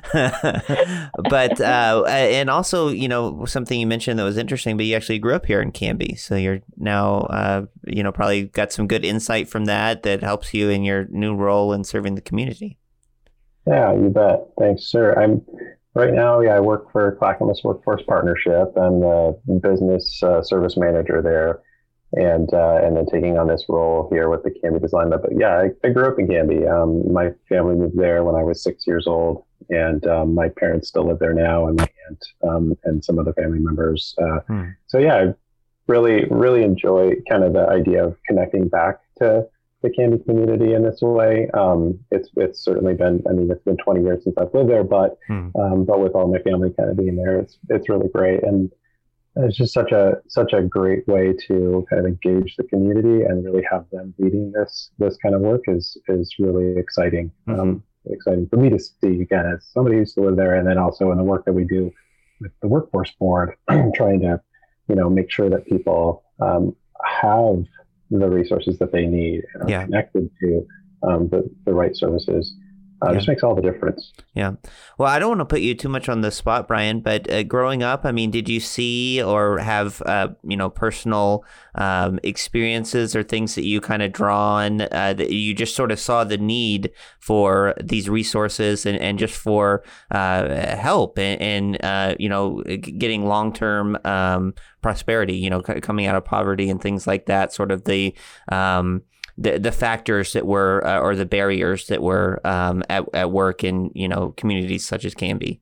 okay. but uh, and also, you know, something you mentioned that was interesting, but you actually grew up here in Canby. So you're now, uh, you know, probably got some good insight from that that helps you in your new role in serving the community. Yeah, you bet. Thanks, sir. I'm right now, yeah, I work for Clackamas Workforce Partnership. I'm the business uh, service manager there, and uh, and then taking on this role here with the Canby Design Lab. But yeah, I, I grew up in Canby. Um, my family moved there when I was six years old, and um, my parents still live there now, and my aunt um, and some other family members. Uh, hmm. So yeah, I've really, really enjoy kind of the idea of connecting back to the Canby community in this way. Um, it's it's certainly been, I mean, it's been twenty years since I've lived there, but Hmm. um, but with all my family kind of being there, it's it's really great, and it's just such a such a great way to kind of engage the community and really have them leading this this kind of work is is really exciting. Mhm. Um, exciting for me to see again as somebody who used to live there, and then also in the work that we do with the workforce board, trying to you know make sure that people um, have the resources that they need and are Yeah. connected to um, the, the right services. Uh, Yeah. Just makes all the difference. Yeah. Well, I don't want to put you too much on the spot, Brian, but uh, growing up, I mean, did you see or have, uh, you know, personal um, experiences or things that you kind of draw on uh, that you just sort of saw the need for these resources and, and just for uh, help and, and uh, you know, g- getting long-term um, prosperity, you know, c- coming out of poverty and things like that, sort of the um, the the factors that were uh, or the barriers that were um, at at work in you know communities such as Canby?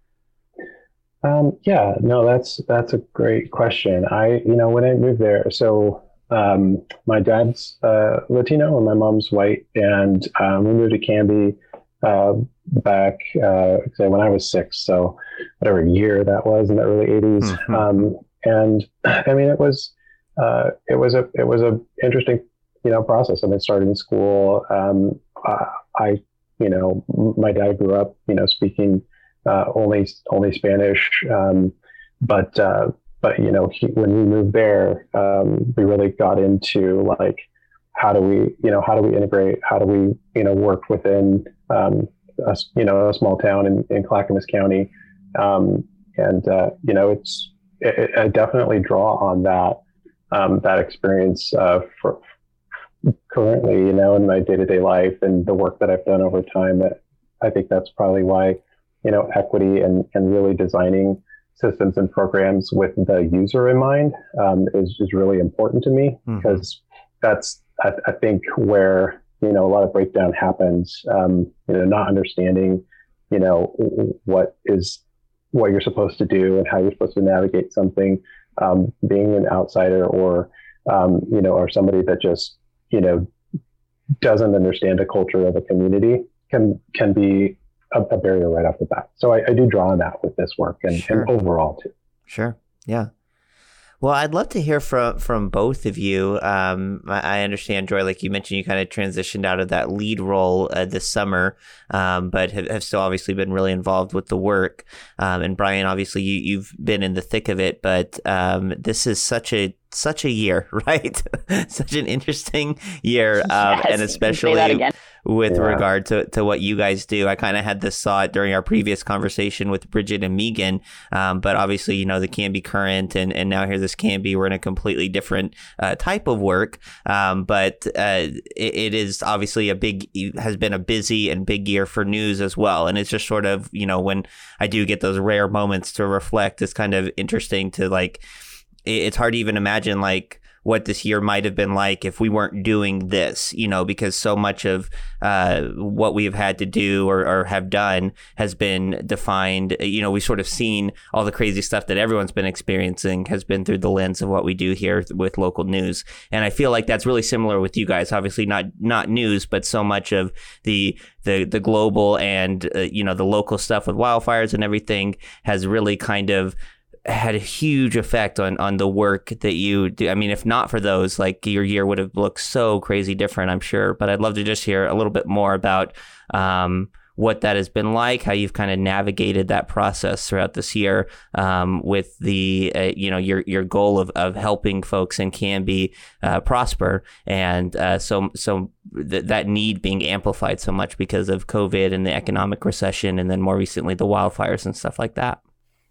Um, yeah, no, that's that's a great question. I, you know, when I moved there, so um, my dad's uh, Latino and my mom's white, and um, we moved to Canby uh, back uh, say when I was six, so whatever year that was in the early eighties. Mhm. Um, and I mean, it was uh, it was a it was a interesting you know process. I mean, starting school, um, uh, I you know my dad grew up you know speaking. Uh, only only Spanish, um, but uh, but you know he, when we moved there, um, we really got into like how do we you know how do we integrate, how do we you know work within um, a, you know a small town in, in Clackamas County, um, and uh, you know it's it, I definitely draw on that um, that experience uh, for currently you know in my day to day life and the work that I've done over time. That I think that's probably why. You know, equity and, and really designing systems and programs with the user in mind um, is, is really important to me Mhm. because that's, I, I think, where, you know, a lot of breakdown happens, um, you know, not understanding, you know, what is, what you're supposed to do and how you're supposed to navigate something, um, being an outsider or, um, you know, or somebody that just, you know, doesn't understand a culture of a community can, can be A, a barrier right off the bat. So I, I do draw on that with this work and, Sure. and overall too. Sure. Yeah. Well, I'd love to hear from from both of you. Um, I, I understand, Joy, like you mentioned, you kind of transitioned out of that lead role uh, this summer, um, but have, have still obviously been really involved with the work. Um, and Brian, obviously, you, you've been in the thick of it, but um, this is such a such a year, right? Such an interesting year, um, Yes, and say especially that again. with Yeah. regard to, to what you guys do. I kind of had this thought during our previous conversation with Bridget and Megan, um, but obviously, you know, the Canby Current and, and now here this Canby, we're in a completely different uh, type of work, um, but uh, it, it is obviously a big, has been a busy and big year for news as well. And it's just sort of, you know, when I do get those rare moments to reflect, it's kind of interesting to like, it, it's hard to even imagine like, what this year might have been like if we weren't doing this, you know, because so much of uh, what we've had to do or, or have done has been defined. You know, we've sort of seen all the crazy stuff that everyone's been experiencing has been through the lens of what we do here with local news. And I feel like that's really similar with you guys. Obviously not not news, but so much of the the the global and, uh, you know, the local stuff with wildfires and everything has really kind of had a huge effect on, on the work that you do. I mean, if not for those, like your year would have looked so crazy different, I'm sure. But I'd love to just hear a little bit more about um, what that has been like, how you've kind of navigated that process throughout this year um, with the, uh, you know, your your goal of, of helping folks in Canby uh, prosper. And uh, so, so th- that need being amplified so much because of COVID and the economic recession, and then more recently the wildfires and stuff like that.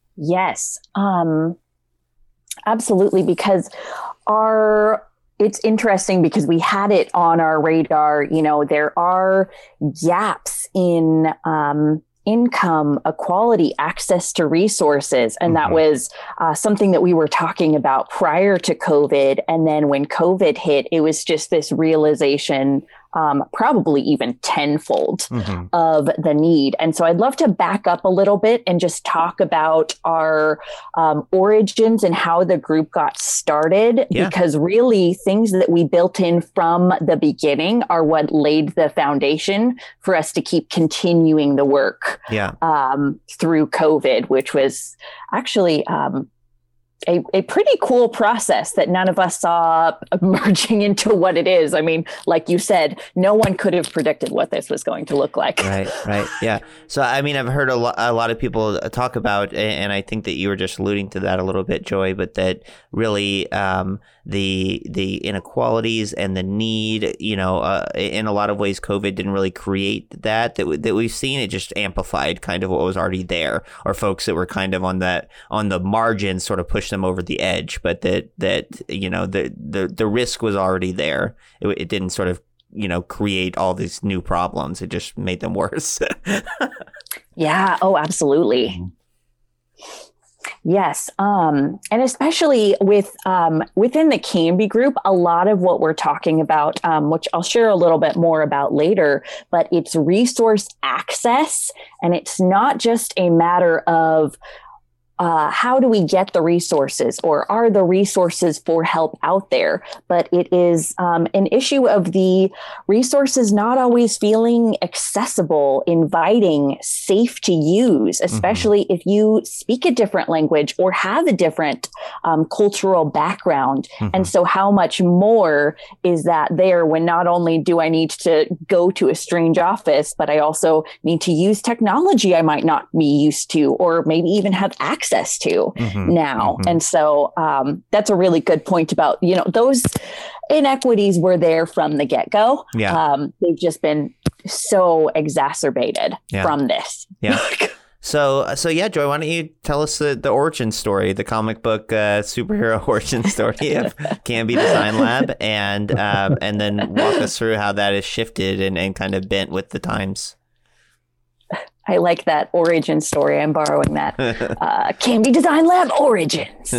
Yes, um, absolutely. Because our, it's interesting because we had it on our radar. You know, there are gaps in um, income, equality, access to resources. And mm-hmm. that was uh, something that we were talking about prior to COVID. And then when COVID hit, it was just this realization um, probably even tenfold Mm-hmm. of the need. And so I'd love to back up a little bit and just talk about our um, origins and how the group got started, Yeah. because really things that we built in from the beginning are what laid the foundation for us to keep continuing the work Yeah. um, through COVID, which was actually um, a, a pretty cool process that none of us saw merging into what it is. I mean, like you said, no one could have predicted what this was going to look like. Right, right, yeah. So, I mean, I've heard a, lo- a lot of people talk about, and I think that you were just alluding to that a little bit, Joy, but that really um, the the inequalities and the need, you know, uh, in a lot of ways, COVID didn't really create that. That, w- that we've seen, it just amplified kind of what was already there, or folks that were kind of on that on the margins sort of pushed them over the edge, but that that you know the the the risk was already there. It, it didn't sort of you know create all these new problems. It just made them worse. Yeah. Oh, absolutely. Yes. Um, and especially with um, within the Canby group, a lot of what we're talking about, um, which I'll share a little bit more about later, but it's resource access. And it's not just a matter of Uh, how do we get the resources, or are the resources for help out there? But it is um, an issue of the resources not always feeling accessible, inviting, safe to use, especially mm-hmm. if you speak a different language or have a different um, cultural background. Mm-hmm. And so how much more is that there when not only do I need to go to a strange office, but I also need to use technology I might not be used to, or maybe even have access access to mm-hmm, now. Mm-hmm. And so um, that's a really good point about, you know, those inequities were there from the get-go. Yeah. Um, they've just been so exacerbated yeah. from this. Yeah. So, so yeah, Joy, why don't you tell us the, the origin story, the comic book uh, superhero origin story of Canby Design Lab, and uh, and then walk us through how that has shifted and, and kind of bent with the times. I like that origin story. I'm borrowing that. Uh, Canby Design Lab origins.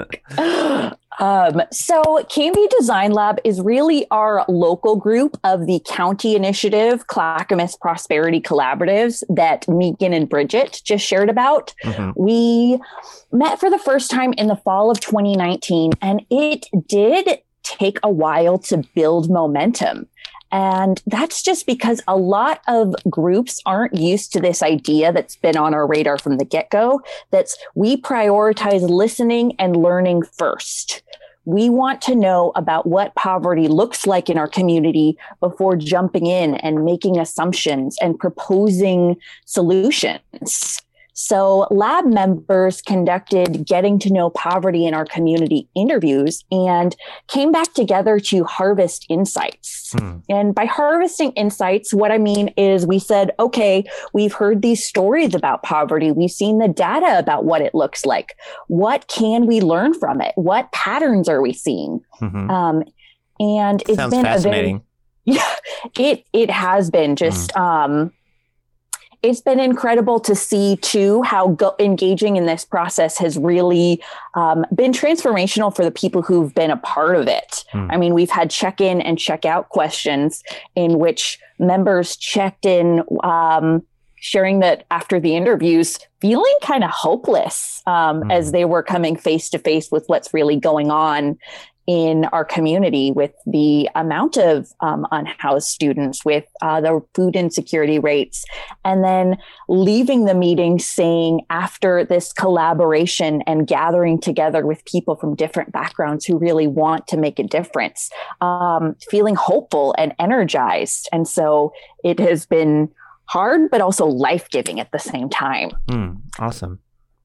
um, so Canby Design Lab is really our local group of the county initiative, Clackamas Prosperity Collaboratives, that Megan and Bridget just shared about. Mm-hmm. We met for the first time in the fall of twenty nineteen, and it did take a while to build momentum. And that's just because a lot of groups aren't used to this idea that's been on our radar from the get-go, that's we prioritize listening and learning first. We want to know about what poverty looks like in our community before jumping in and making assumptions and proposing solutions. So lab members conducted getting to know poverty in our community interviews and came back together to harvest insights. Hmm. And by harvesting insights, what I mean is we said, okay, we've heard these stories about poverty. We've seen the data about what it looks like. What can we learn from it? What patterns are we seeing? Mm-hmm. Um, and it's Sounds been fascinating. A very, yeah, it, it has been just, mm. um, It's been incredible to see, too, how go- engaging in this process has really um, been transformational for the people who've been a part of it. Mm. I mean, we've had check-in and check-out questions in which members checked in, um, sharing that after the interviews, feeling kind of hopeless um, mm. as they were coming face-to-face with what's really going on in our community with the amount of um, unhoused students, with uh, the food insecurity rates, and then leaving the meeting saying after this collaboration and gathering together with people from different backgrounds who really want to make a difference, um, feeling hopeful and energized. And so it has been hard, but also life-giving at the same time. Mm, awesome.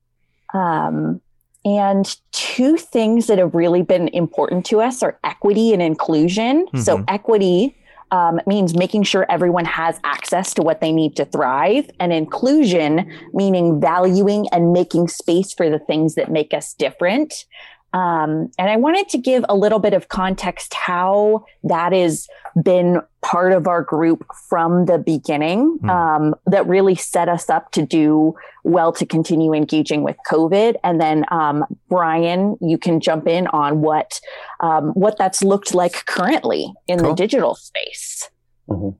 Um, And two things that have really been important to us are equity and inclusion. Mm-hmm. So equity um, means making sure everyone has access to what they need to thrive. And inclusion, meaning valuing and making space for the things that make us different. Um, and I wanted to give a little bit of context how that has been part of our group from the beginning, mm. um, that really set us up to do well to continue engaging with COVID. And then, um, Brian, you can jump in on what um, what that's looked like currently in cool. the digital space. Mm-hmm.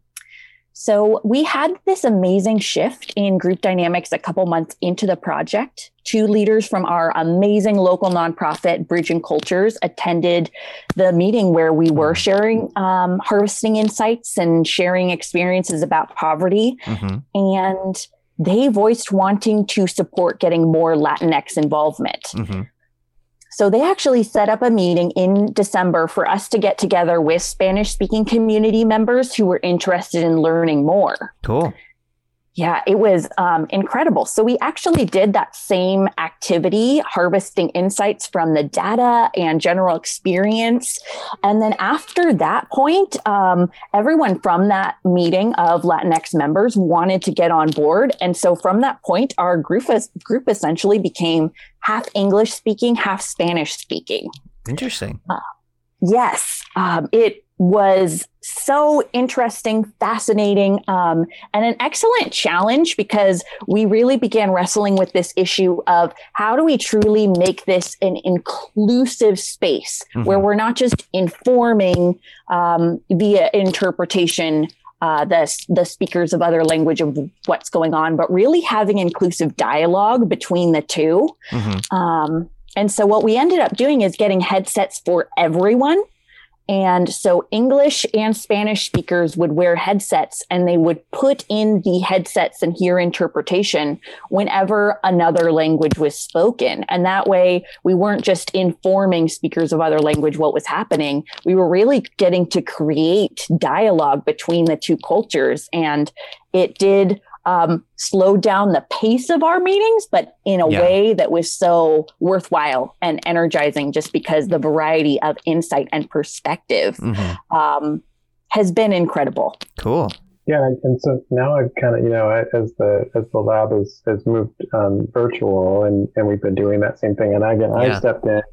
So we had this amazing shift in group dynamics a couple months into the project. Two leaders from our amazing local nonprofit, Bridging Cultures, attended the meeting where we were sharing um, harvesting insights and sharing experiences about poverty. Mm-hmm. And they voiced wanting to support getting more Latinx involvement. Mm-hmm. So they actually set up a meeting in December for us to get together with Spanish-speaking community members who were interested in learning more. Cool. Yeah, it was um, incredible. So we actually did that same activity, harvesting insights from the data and general experience. And then after that point, um, everyone from that meeting of Latinx members wanted to get on board. And so from that point, our group, is, group essentially became half English speaking, half Spanish speaking. Interesting. Uh, yes, um, it was so interesting, fascinating, um, and an excellent challenge because we really began wrestling with this issue of how do we truly make this an inclusive space mm-hmm. where we're not just informing um, via interpretation uh, the, the speakers of other language of what's going on, but really having inclusive dialogue between the two. Mm-hmm. Um, and so what we ended up doing is getting headsets for everyone. And so English and Spanish speakers would wear headsets and they would put in the headsets and hear interpretation whenever another language was spoken. And that way we weren't just informing speakers of other language what was happening. We were really getting to create dialogue between the two cultures. And it did um, slow down the pace of our meetings, but in a yeah. way that was so worthwhile and energizing just because the variety of insight and perspective mm-hmm. um, has been incredible. Cool. Yeah, and so now I've kind of, you know, as the as the lab has, has moved um, virtual, and, and we've been doing that same thing. And again, yeah. I stepped in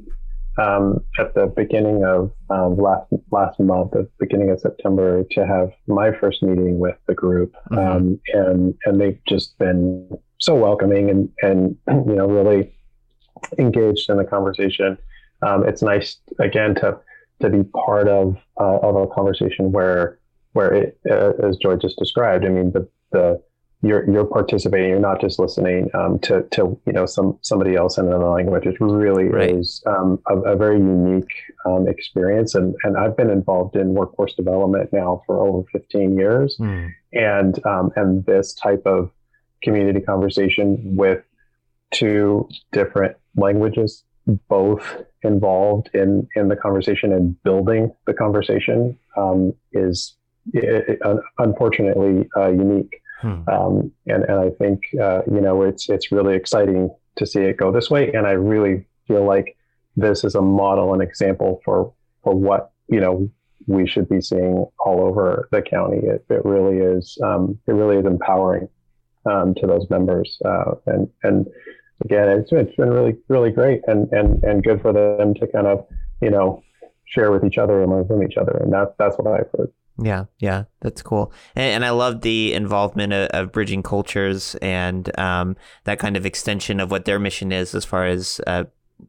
um, at the beginning of um, last last month, at the beginning of September, to have my first meeting with the group, mm-hmm. um, and and they've just been so welcoming and and you know really engaged in the conversation. Um, it's nice again to to be part of uh, of a conversation where. Where it, uh, as Joy just described, I mean, the, the you're you're participating. You're not just listening um, to to you know some somebody else in another language. It really right. is um, a, a very unique um, experience. And and I've been involved in workforce development now for over fifteen years, mm. and um, and this type of community conversation with two different languages, both involved in in the conversation and building the conversation, um, is. It, it, unfortunately uh, unique, hmm. um, and and I think uh, you know it's it's really exciting to see it go this way, and I really feel like this is a model and example for for what you know we should be seeing all over the county. It, it really is um, it really is empowering um, to those members, uh, and and again it's it's been really really great and and and good for them to kind of you know share with each other and learn from each other, and that's that's what I've heard. Yeah, yeah, that's cool. And, and I love the involvement of, of Bridging Cultures and um, that kind of extension of what their mission is as far as uh,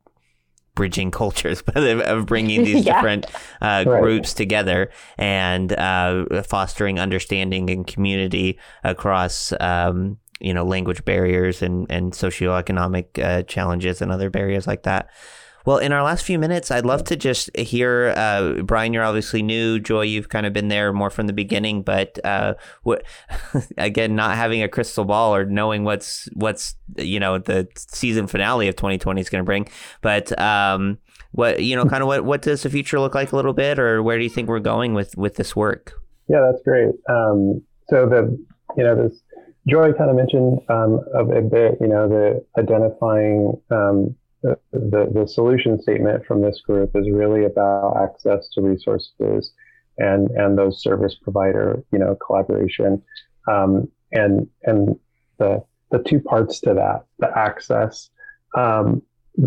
bridging cultures, but of, of bringing these yeah. different uh, right. groups together and uh, fostering understanding and community across um, you know, language barriers and, and socioeconomic uh, challenges and other barriers like that. Well, in our last few minutes, I'd love to just hear, uh, Brian, you're obviously new. Joy, you've kind of been there more from the beginning, but uh, what, again, not having a crystal ball or knowing what's, what's you know, the season finale of twenty twenty is going to bring. But um, what, you know, kind of what, what does the future look like a little bit, or where do you think we're going with, with this work? Yeah, that's great. Um, so the, you know, this Joy kind of mentioned um, a, a bit, you know, the identifying um, The, the, the solution statement from this group is really about access to resources and, and those service provider, you know, collaboration. Um, and, and the, the two parts to that, the access, um,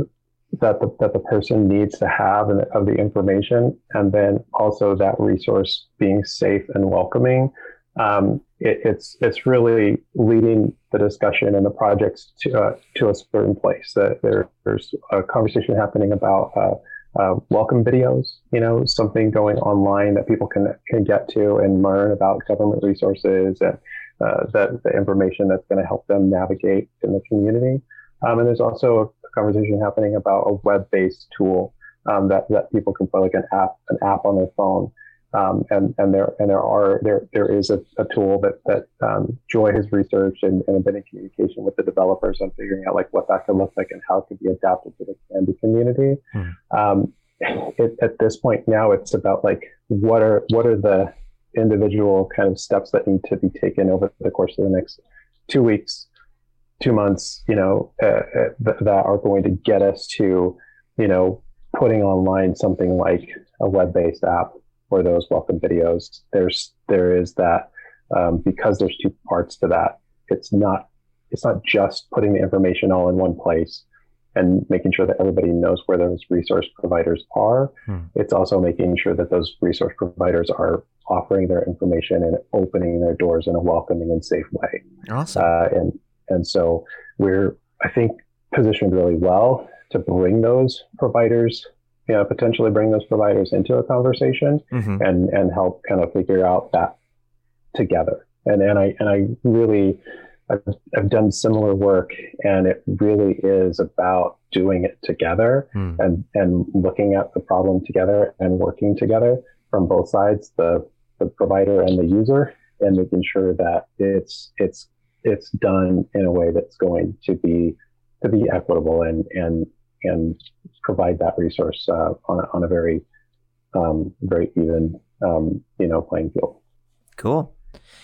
that the, that the person needs to have and of the information, and then also that resource being safe and welcoming. Um, it, it's it's really leading the discussion and the projects to uh, to a certain place. Uh, there, there's a conversation happening about uh, uh, welcome videos, you know, something going online that people can can get to and learn about government resources and uh, the, the information that's going to help them navigate in the community. Um, and there's also a conversation happening about a web-based tool um, that, that people can put like an app an app on their phone. Um, and and there and there are there there is a, a tool that that um, Joy has researched and, and been in communication with the developers on figuring out like what that could look like and how it could be adapted to the Canby community. Hmm. Um, it, at this point now, it's about like what are what are the individual kind of steps that need to be taken over the course of the next two weeks, two months, you know, uh, th- that are going to get us to, you know, putting online something like a web-based app for those welcome videos. There's there is that um, because there's two parts to that. It's not it's not just putting the information all in one place and making sure that everybody knows where those resource providers are. Hmm. It's also making sure that those resource providers are offering their information and opening their doors in a welcoming and safe way. Awesome. Uh, and and so we're I think positioned really well to bring those providers. You know, potentially bring those providers into a conversation mm-hmm. and, and help kind of figure out that together. And and I and I really I've, I've done similar work, and it really is about doing it together mm. and and looking at the problem together and working together from both sides, the the provider and the user, and making sure that it's it's it's done in a way that's going to be to be equitable and and and provide that resource uh, on, a, on a very, um, very even, um, you know, playing field. Cool.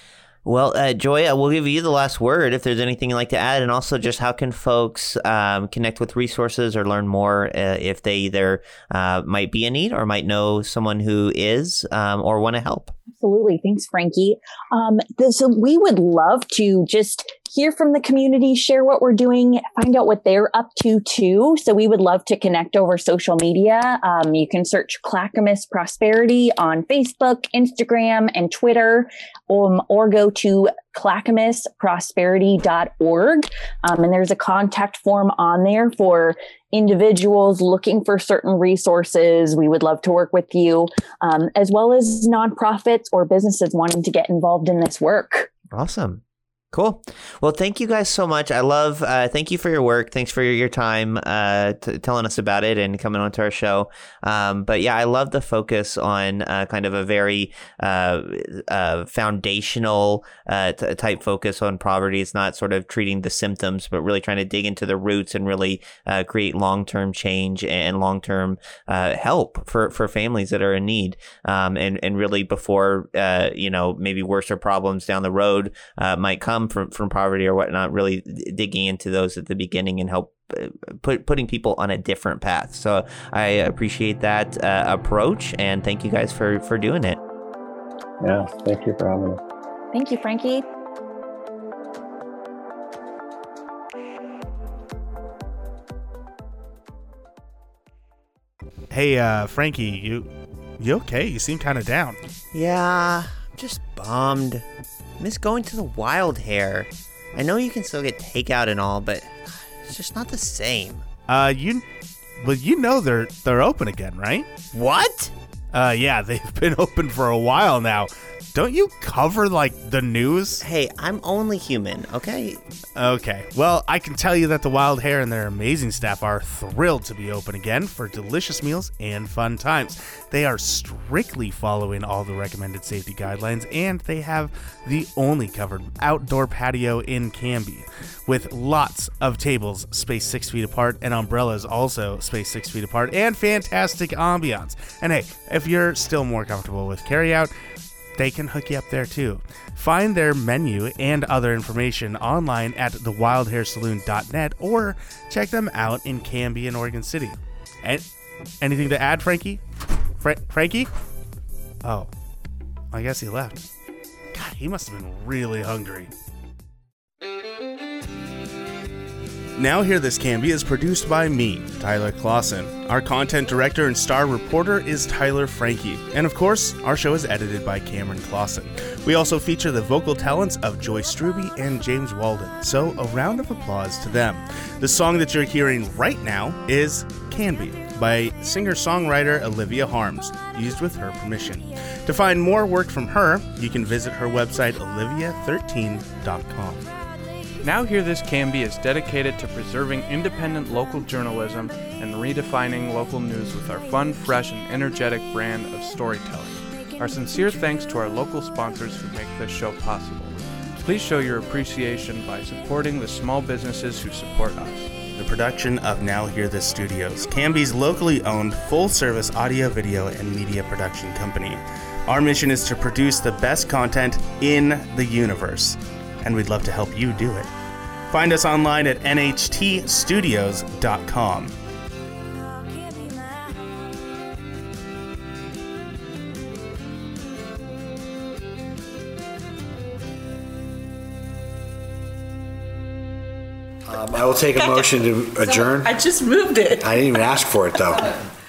Well, uh, Joy, uh, we'll give you the last word if there's anything you'd like to add, and also just how can folks um, connect with resources or learn more uh, if they either uh, might be in need or might know someone who is um, or want to help. Absolutely. Thanks, Frankie. Um, th- so we would love to just hear from the community, share what we're doing, find out what they're up to too. So we would love to connect over social media. Um, you can search Clackamas Prosperity on Facebook, Instagram, and Twitter, um, or go to clackamas prosperity dot org. Um, and there's a contact form on there for individuals looking for certain resources. We would love to work with you, um, as well as nonprofits or businesses wanting to get involved in this work. Awesome. Cool. Well, thank you guys so much. I love, uh, thank you for your work. Thanks for your, your time uh, t- telling us about it and coming onto our show. Um, but yeah, I love the focus on uh, kind of a very uh, uh, foundational uh, t- type focus on poverty. It's not sort of treating the symptoms, but really trying to dig into the roots and really uh, create long-term change and long-term uh, help for, for families that are in need. Um, and, and really before, uh, you know, maybe worse problems down the road uh, might come from from poverty or whatnot, really digging into those at the beginning and help put putting people on a different path. So I appreciate that uh, approach, and thank you guys for for doing it. Yeah, thank you for having us. Thank you, Frankie. Hey, uh, Frankie, you you okay? You seem kind of down. Yeah, I'm just bummed. I miss going to the Wild Hare. I know you can still get takeout and all, but it's just not the same. Uh, you, well, you know they're they're open again, right? What? Uh, yeah, they've been open for a while now. Don't you cover, like, the news? Hey, I'm only human, okay? Okay. Well, I can tell you that the Wild Hare and their amazing staff are thrilled to be open again for delicious meals and fun times. They are strictly following all the recommended safety guidelines, and they have the only covered outdoor patio in Canby, with lots of tables spaced six feet apart and umbrellas also spaced six feet apart, and fantastic ambiance. And hey, if you're still more comfortable with carryout, they can hook you up there too. Find their menu and other information online at the wild hare saloon dot net or check them out in Canby and Oregon City. And anything to add, Frankie? Fra- Frankie? Oh, I guess he left. God, he must have been really hungry. Now Hear This Canby is produced by me, Tyler Clausen. Our content director and star reporter is Tyler Frankie. And of course, our show is edited by Cameron Clausen. We also feature the vocal talents of Joyce Struby and James Walden, so a round of applause to them. The song that you're hearing right now is Canby by singer-songwriter Olivia Harms, used with her permission. To find more work from her, you can visit her website olivia thirteen dot com. Now Hear This Canby is dedicated to preserving independent local journalism and redefining local news with our fun, fresh, and energetic brand of storytelling. Our sincere thanks to our local sponsors who make this show possible. Please show your appreciation by supporting the small businesses who support us. The production of Now Hear This Studios, Canby's locally owned, full-service audio, video, and media production company. Our mission is to produce the best content in the universe, and we'd love to help you do it. Find us online at N H T studios dot com. Um, I will take a motion to adjourn. I just moved it. I didn't even ask for it, though.